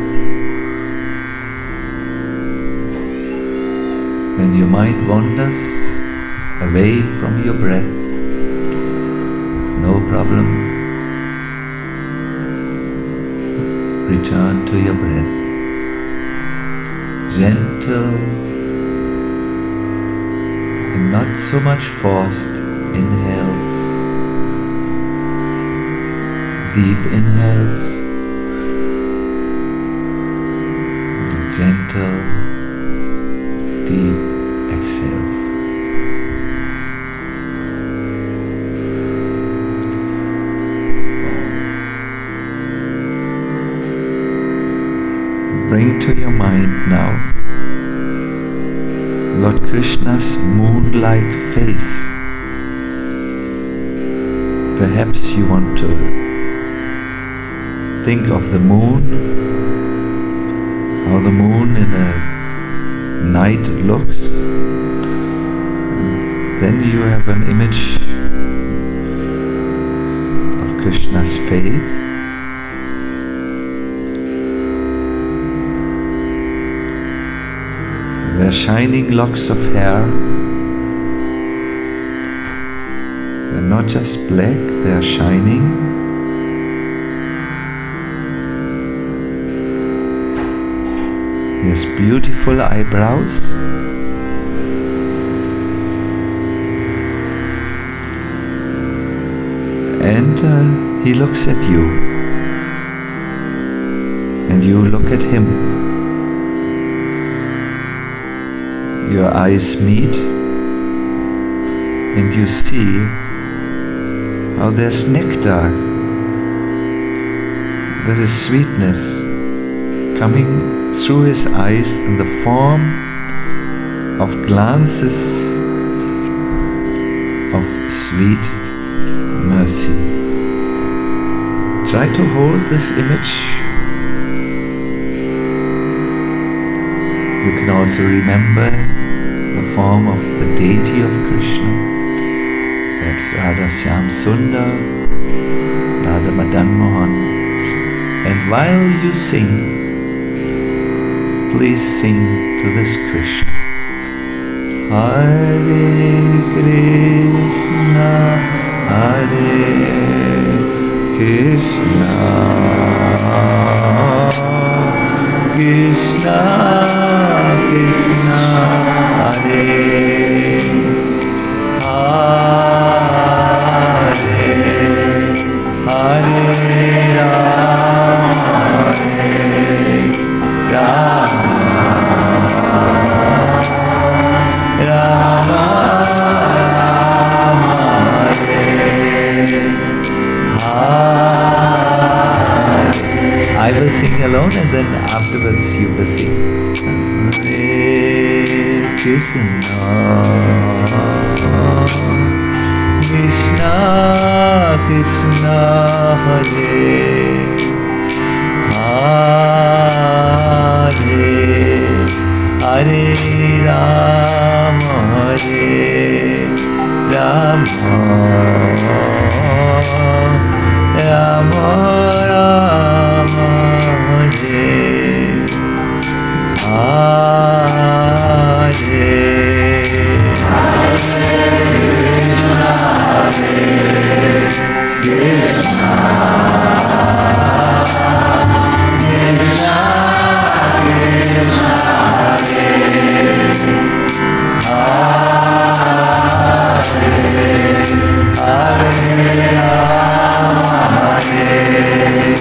When your mind wanders away from your breath, no problem. Return to your breath. Gentle and not so much forced inhales, deep inhales, gentle, deep exhales. Bring to your mind now Lord Krishna's moon-like face. Perhaps you want to think of the moon, how the moon in a night looks. Then you have an image of Krishna's face. Their shining locks of hair, they're not just black, they're shining. He has beautiful eyebrows. And uh, he looks at you. And you look at him. Your eyes meet, and you see how there's nectar, there is sweetness coming through his eyes in the form of glances of sweet mercy. Try to hold this image. You can also remember the form of the deity of Krishna, perhaps Radha Shyam Sundar, Radha Madan Mohan. And while you sing, please sing to this Krishna. Hare Krishna, Hare Krishna, Krishna Krishna Hare Hare Hare Rama Hare Rama Rama Hare Hare. I will sing alone, and then afterwards you will sing. Hare Krishna, Krishna Krishna Hare Hare Hare Rama Hare Rama Rama Rama Hare Hare Krishna Krishna Krishna Hare Rama Hare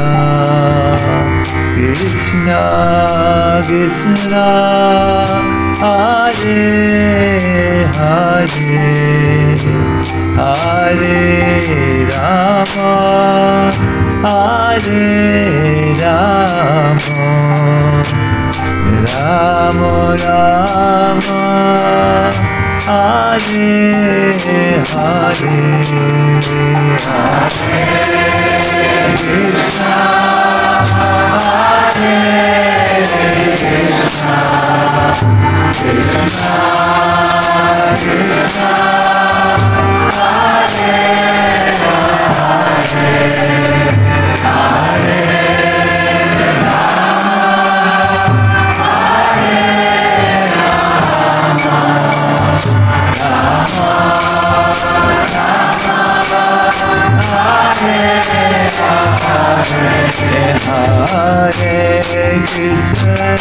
Krishna Krishna Hare Hare Hare Rama Hare Rama Rama Rama Hare Hare Hare Krishna Hare Krishna Krishna Krishna Hare Hare Hare Krishna,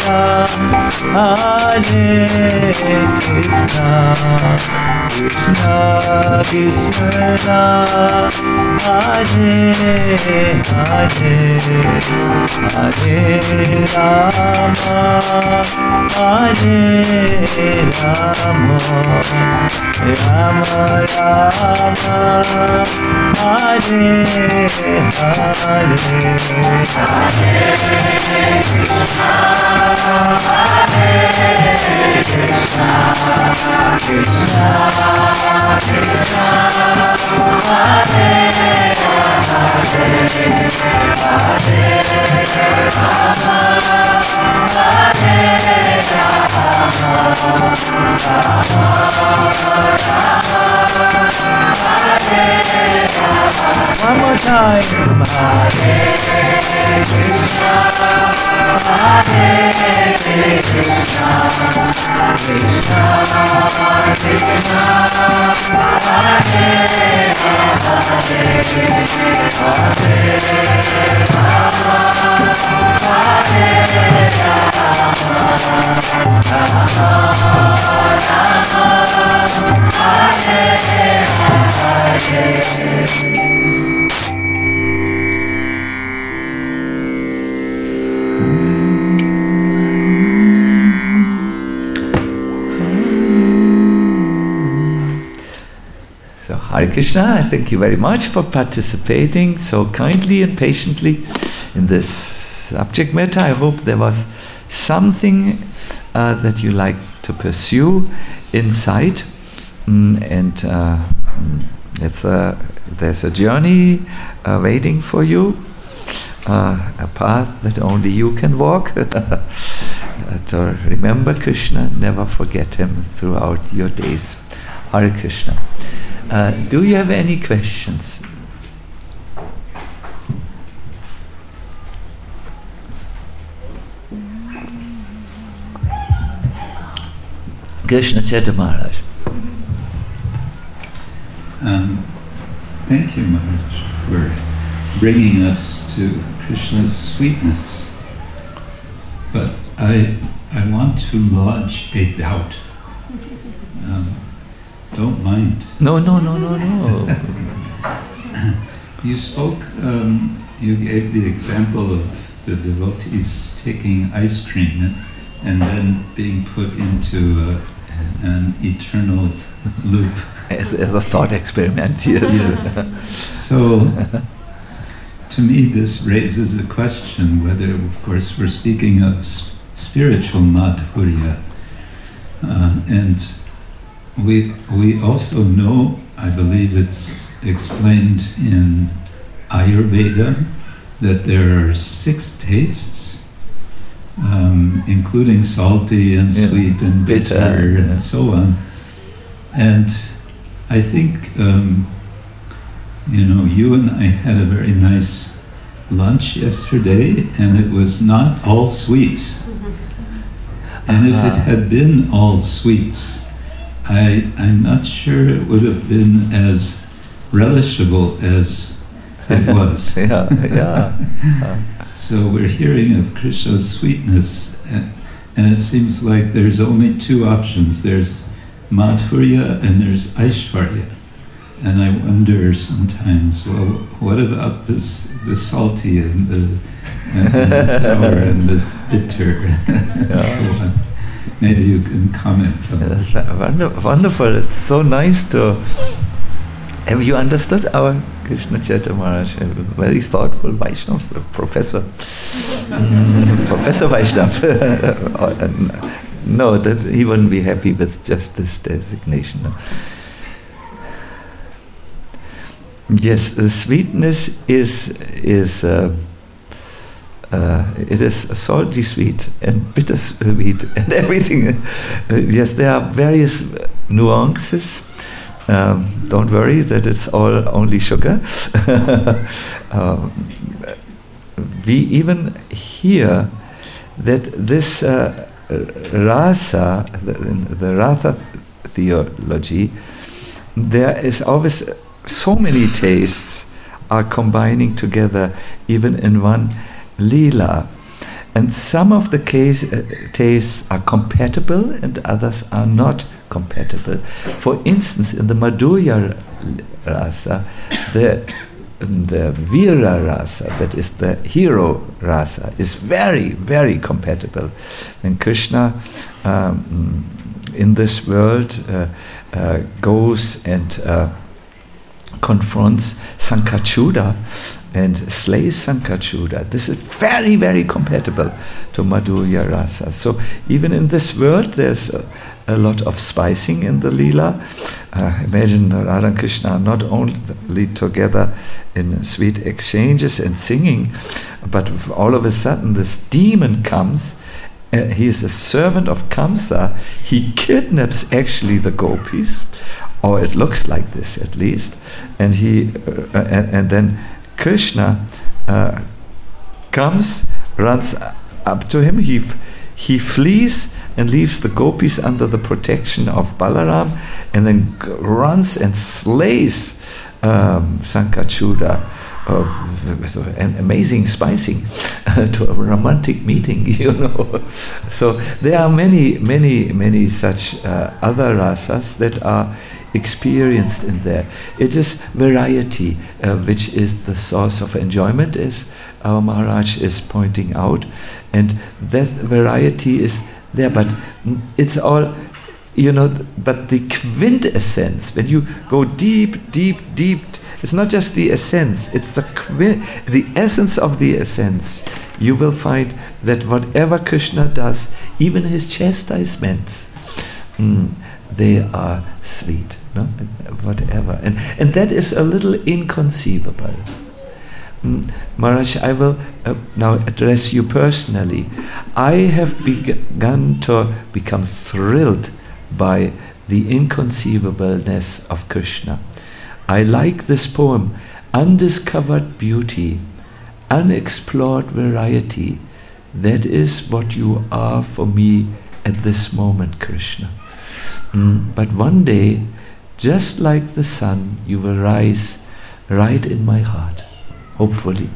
Hare Krishna, Krishna Krishna, Hare Hare, Hare Rama, Hare Rama, Rama Rama, Hare Hare. Hare Krishna, Hare Krishna, Krishna Krishna, Hare Hare, Hare Rama, Hare Rama, one more time. Hare Krishna, Hare Krishna, Krishna Krishna, Hare Hare, Hare Rama, Hare Rama, So Hare Krishna, I thank you very much for participating so kindly and patiently in this subject matter. I hope there was something uh, that you like to pursue inside, mm, and uh, it's a, there's a journey uh, waiting for you, uh, a path that only you can walk. To remember Krishna, never forget him throughout your days. Hare Krishna. Uh, do you have any questions? Krishna Chaitanya Maharaj. Um, thank you, Maharaj, for bringing us to Krishna's sweetness. But I, I want to lodge a doubt. Um, don't mind. No, no, no, no, no. You spoke, um, you gave the example of the devotees taking ice cream and then being put into a, an eternal loop. As, as a thought experiment, yes. Yes. So, to me, this raises a question whether, of course, we're speaking of s- spiritual madhurya, uh, and we we also know, I believe it's explained in Ayurveda, that there are six tastes, um, including salty and Yeah. sweet and bitter, Bitter, and yeah. so on. And I think, um, you know, you and I had a very nice lunch yesterday, and it was not all sweets. And if it Ah. had been all sweets, I, I'm not sure it would have been as relishable as it was. Yeah, yeah. So we're hearing of Krishna's sweetness, and, and it seems like there's only two options. There's Madhurya and there's Aishvarya. And I wonder sometimes, well, what about this, the salty and the, and the sour and the bitter and Yeah. so on? maybe you can comment on That's wonder, wonderful. It's so nice to have you understood our Krishna Chaitanya Maharaj, a very thoughtful Vaishnava, professor, mm, Professor Vaishnava. No, that he wouldn't be happy with just this designation. No. Yes, the sweetness is is uh, uh, it is salty sweet and bitter sweet and everything. Uh, yes, there are various nuances. Um, don't worry that it's all only sugar. um, we even hear that this uh, rasa, the, in the Ratha theology, there is always so many tastes are combining together even in one lila. And some of the case, uh, tastes are compatible and others are not compatible. For instance, in the Madhurya rasa, the, the Vira rasa, that is the hero rasa, is very, very compatible. And Krishna um, in this world uh, uh, goes and uh, confronts Sankachuda and slays Sankachuda. This is very, very compatible to Madhurya rasa. So even in this world, there's a, a lot of spicing in the Leela. Uh, imagine Radha and Krishna are not only together in sweet exchanges and singing, but all of a sudden this demon comes. Uh, he is a servant of Kamsa. He kidnaps actually the gopis, or it looks like this at least, and he uh, and, and then Krishna uh, comes, runs up to him. He f- he flees and leaves the gopis under the protection of Balaram, and then g- runs and slays um, Sankachuda. Uh, with an amazing spicing uh, to a romantic meeting, you know. So there are many, many, many such uh, other rasas that are experienced in there. It is variety uh, which is the source of enjoyment, as our Maharaj is pointing out, and that variety is there, but it's all, you know, but the quintessence, when you go deep, deep, deep, it's not just the essence, it's the qu- the essence of the essence. You will find that whatever Krishna does, even his chastisements, mm, they are sweet, no? Whatever. And, and that is a little inconceivable. Mm, Maharaj, I will uh, now address you personally. I have begun to become thrilled by the inconceivableness of Krishna. I like this poem, undiscovered beauty, unexplored variety. That is what you are for me at this moment, Krishna. Mm, but one day, just like the sun, you will rise right in my heart, hopefully.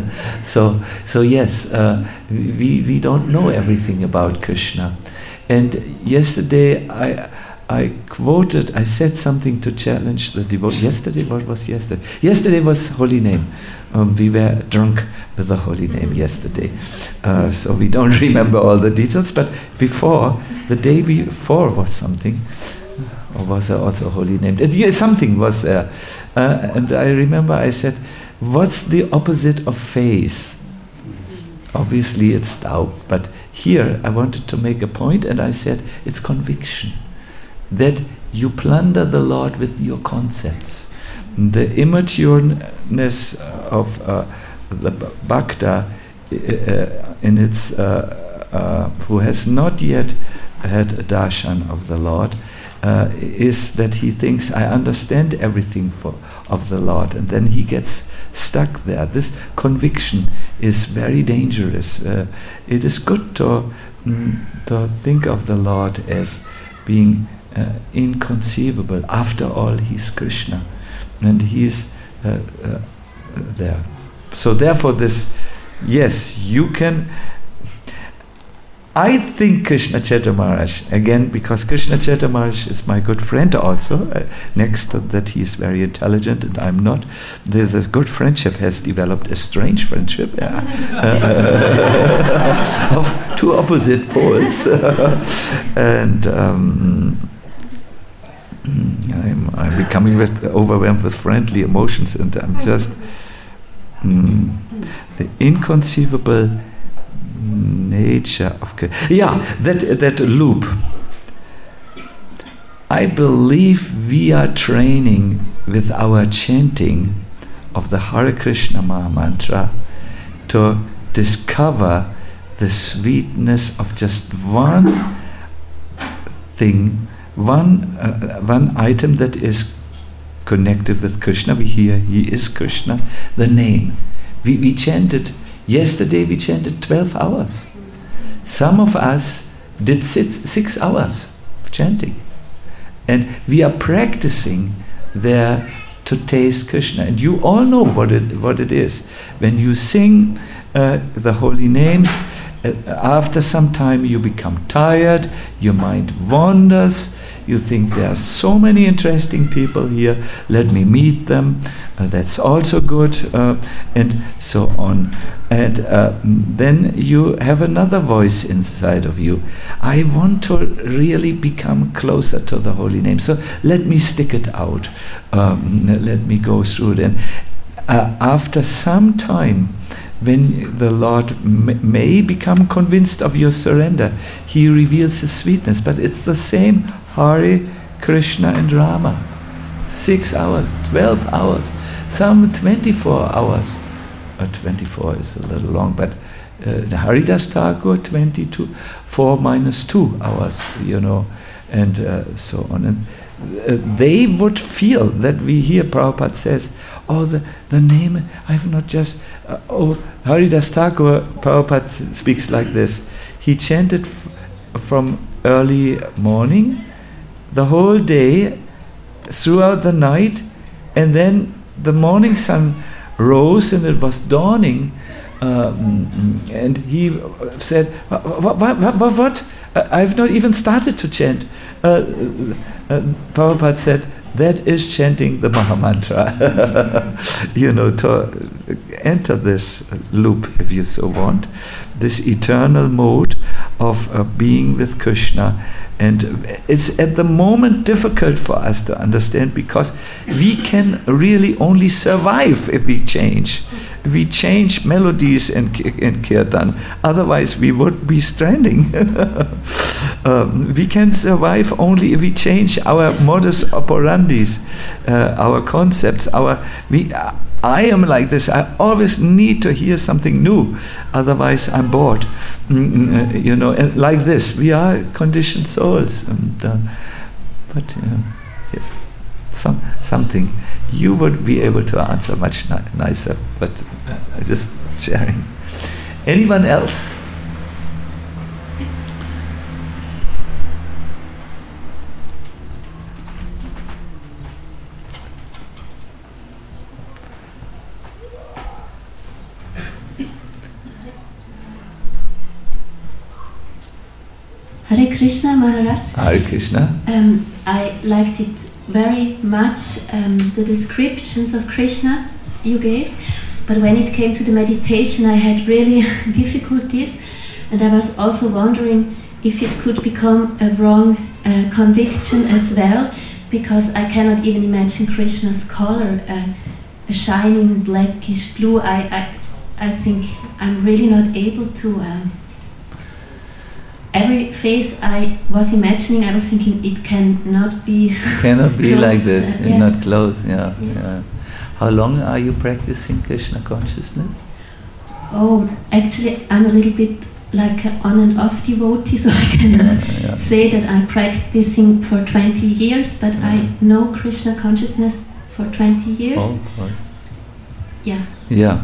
so, so yes, uh, we we don't know everything about Krishna. And yesterday I. I quoted, I said something to challenge the devotee. Yesterday, what was yesterday? Yesterday was Holy Name. Um, we were drunk with the Holy Name yesterday. Uh, so we don't remember all the details, but before, the day before was something. Or was there also Holy Name? Uh, yeah, something was there. Uh, and I remember I said, what's the opposite of faith? Obviously it's doubt, but here I wanted to make a point and I said, it's conviction. That you plunder the Lord with your concepts. The immatureness of uh, the bhakta uh, in its uh, uh, who has not yet had a darshan of the Lord uh, is that he thinks, I understand everything for, of the Lord, and then he gets stuck there. This conviction is very dangerous. Uh, it is good to, mm, to think of the Lord as being Uh, inconceivable. After all, he's Krishna, and he's uh, uh, there. So therefore, this, yes, you can. I think Krishna Chaitanya Maharaj, again, because Krishna Chaitanya Maharaj is my good friend also, uh, next to that he is very intelligent and I'm not, there's a good friendship has developed, a strange friendship uh, uh, of two opposite poles. and um, I'm, I'm becoming with, overwhelmed with friendly emotions, and I'm just mm, the inconceivable nature of yeah that that loop. I believe we are training with our chanting of the Hare Krishna Maha Mantra to discover the sweetness of just one thing, one uh, one item that is connected with Krishna. We hear He is Krishna, the name. We, we chanted, yesterday we chanted twelve hours. Some of us did six, six hours of chanting. And we are practicing there to taste Krishna. And you all know what it, what it is. When you sing uh, the holy names, uh, after some time you become tired, your mind wanders, you think there are so many interesting people here, let me meet them, uh, that's also good, uh, and so on. And uh, then you have another voice inside of you. I want to really become closer to the holy name, so let me stick it out. Um, let me go through it. And uh, after some time, when the Lord m- may become convinced of your surrender, He reveals His sweetness. But it's the same Hare, Krishna and Rama. Six hours, twelve hours, some twenty-four hours. Uh, twenty-four is a little long, but uh, Haridas Thakur, twenty-two, four minus two hours, you know, and uh, so on. And uh, they would feel that we hear Prabhupada says, oh, the, the name, I've not just, uh, oh, Haridas Thakur, Prabhupada speaks like this. He chanted f- from early morning, the whole day, throughout the night, and then the morning sun rose and it was dawning, um, and he said, what, what, what, what? I've not even started to chant. Uh, uh, Prabhupada said, that is chanting the Maha Mantra. You know, to enter this loop, if you so want, this eternal mode of uh, being with Krishna. And it's at the moment difficult for us to understand, because we can really only survive if we change. If we change melodies in, in Kirtan, otherwise we would be stranding. um, we can survive only if we change our modus operandis, uh, our concepts, our... we. Uh, I am like this. I always need to hear something new, otherwise I'm bored. Mm, uh, you know, and like this, we are conditioned souls. And, uh, but uh, yes, some something you would be able to answer much ni- nicer. But uh, just sharing. Anyone else? Hare Krishna Maharaj. Hare Krishna. Um, I liked it very much, um, the descriptions of Krishna you gave, but when it came to the meditation I had really difficulties, and I was also wondering if it could become a wrong uh, conviction as well, because I cannot even imagine Krishna's color, uh, a shining blackish blue. I, I, I think I'm really not able to... Um, Every face I was imagining, I was thinking it cannot be. Cannot be close, like this. uh, You're yeah. not close. Yeah, Yeah. yeah. How long are you practicing Krishna consciousness? Oh, actually, I'm a little bit like an on and off devotee, so I cannot Yeah, yeah. say that I'm practicing for twenty years, but I know Krishna consciousness for twenty years. Oh, oh. Yeah. Yeah.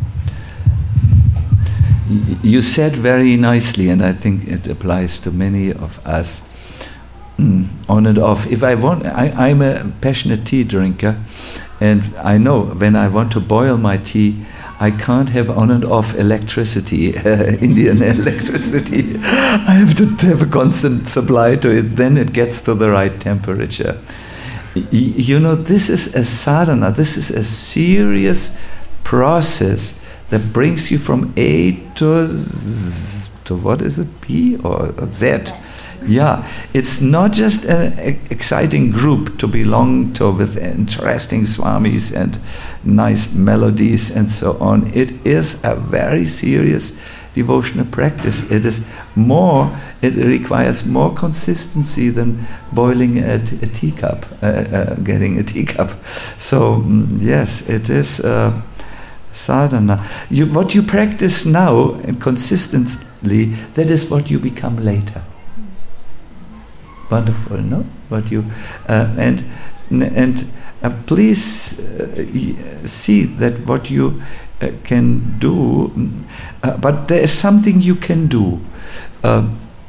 Y- You said very nicely, and I think it applies to many of us, mm, on and off. If I want, I, I'm a passionate tea drinker, and I know when I want to boil my tea, I can't have on and off electricity, uh, Indian electricity. I have to have a constant supply to it, then it gets to the right temperature. Y- you know, this is a sadhana, this is a serious process that brings you from A to Z, to what is it, B or Z? Yeah, it's not just an e- exciting group to belong to with interesting swamis and nice melodies and so on. It is a very serious devotional practice. It is more, it requires more consistency than boiling a, t- a teacup, uh, uh, getting a teacup. So, mm, yes, it is uh, sadhana. You, what you practice now and consistently, that is what you become later. Wonderful, no? What you uh, and and uh, please uh, see that what you uh, can do, uh, but there is something you can do. Uh,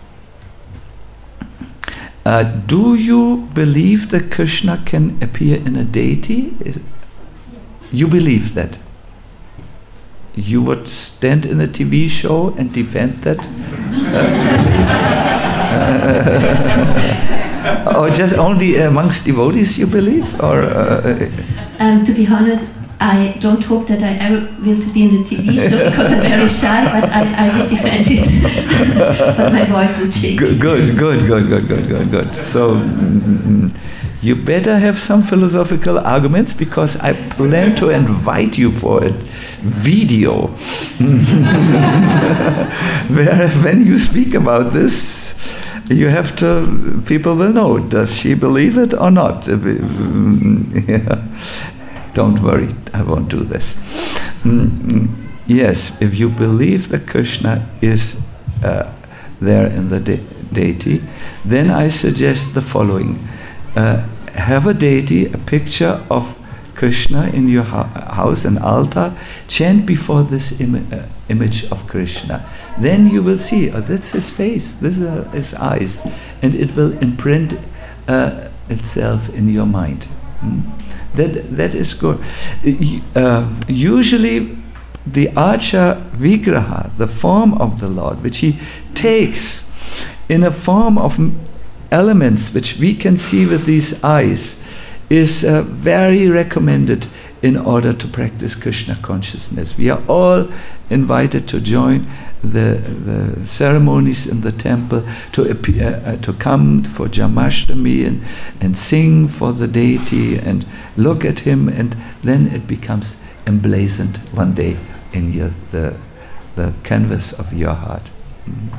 uh, do you believe that Krishna can appear in a deity? Is, you believe that? You would stand in a T V show and defend that uh, belief? Or just only amongst devotees you believe? Or uh, um, to be honest, I don't hope that I ever will to be in the T V show because I'm very shy, but I, I would defend it. But my voice would shake. Good, good, good, good, good, good, good, good. So mm, you better have some philosophical arguments because I plan to invite you for a video where when you speak about this, you have to, people will know, does she believe it or not? Yeah. Don't worry, I won't do this. Mm, yes, if you believe that Krishna is uh, there in the de- deity, then I suggest the following. Uh, have a deity, a picture of Krishna in your ha- house, an altar, chant before this Im- uh, image of Krishna. Then you will see, oh, that's his face, this is uh, his eyes, and it will imprint uh, itself in your mind. Mm? That that is good. Uh, usually, the Archa Vigraha, the form of the Lord, which he takes in a form of elements which we can see with these eyes, is uh, very recommended in order to practice Krishna consciousness. We are all invited to join the, the ceremonies in the temple, to appear, uh, to come for Jamashtami and, and sing for the deity and look at him, and then it becomes emblazoned one day in your, the, the canvas of your heart. Mm.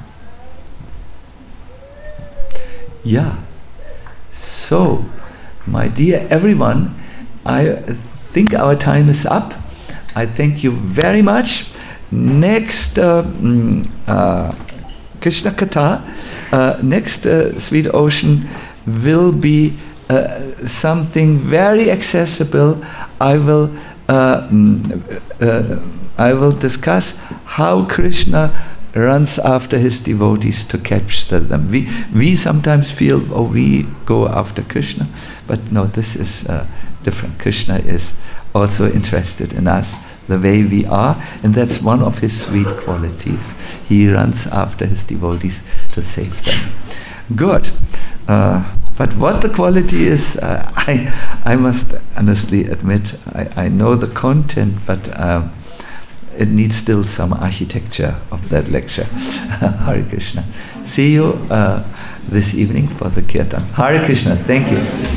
Yeah. So, my dear everyone, I think our time is up. I thank you very much. Next uh, mm, uh, Krishna Katha, uh, next uh, Sweet Ocean will be uh, something very accessible. I will uh, mm, uh, I will discuss how Krishna runs after his devotees to catch them. We we sometimes feel, oh, we go after Krishna, but no, this is uh, different. Krishna is also interested in us the way we are, and that's one of his sweet qualities. He runs after his devotees to save them. Good. Uh, but what the quality is, uh, I I must honestly admit, I, I know the content, but um, it needs still some architecture of that lecture. Hare Krishna. See you uh, this evening for the kirtan. Hare Krishna. Thank you.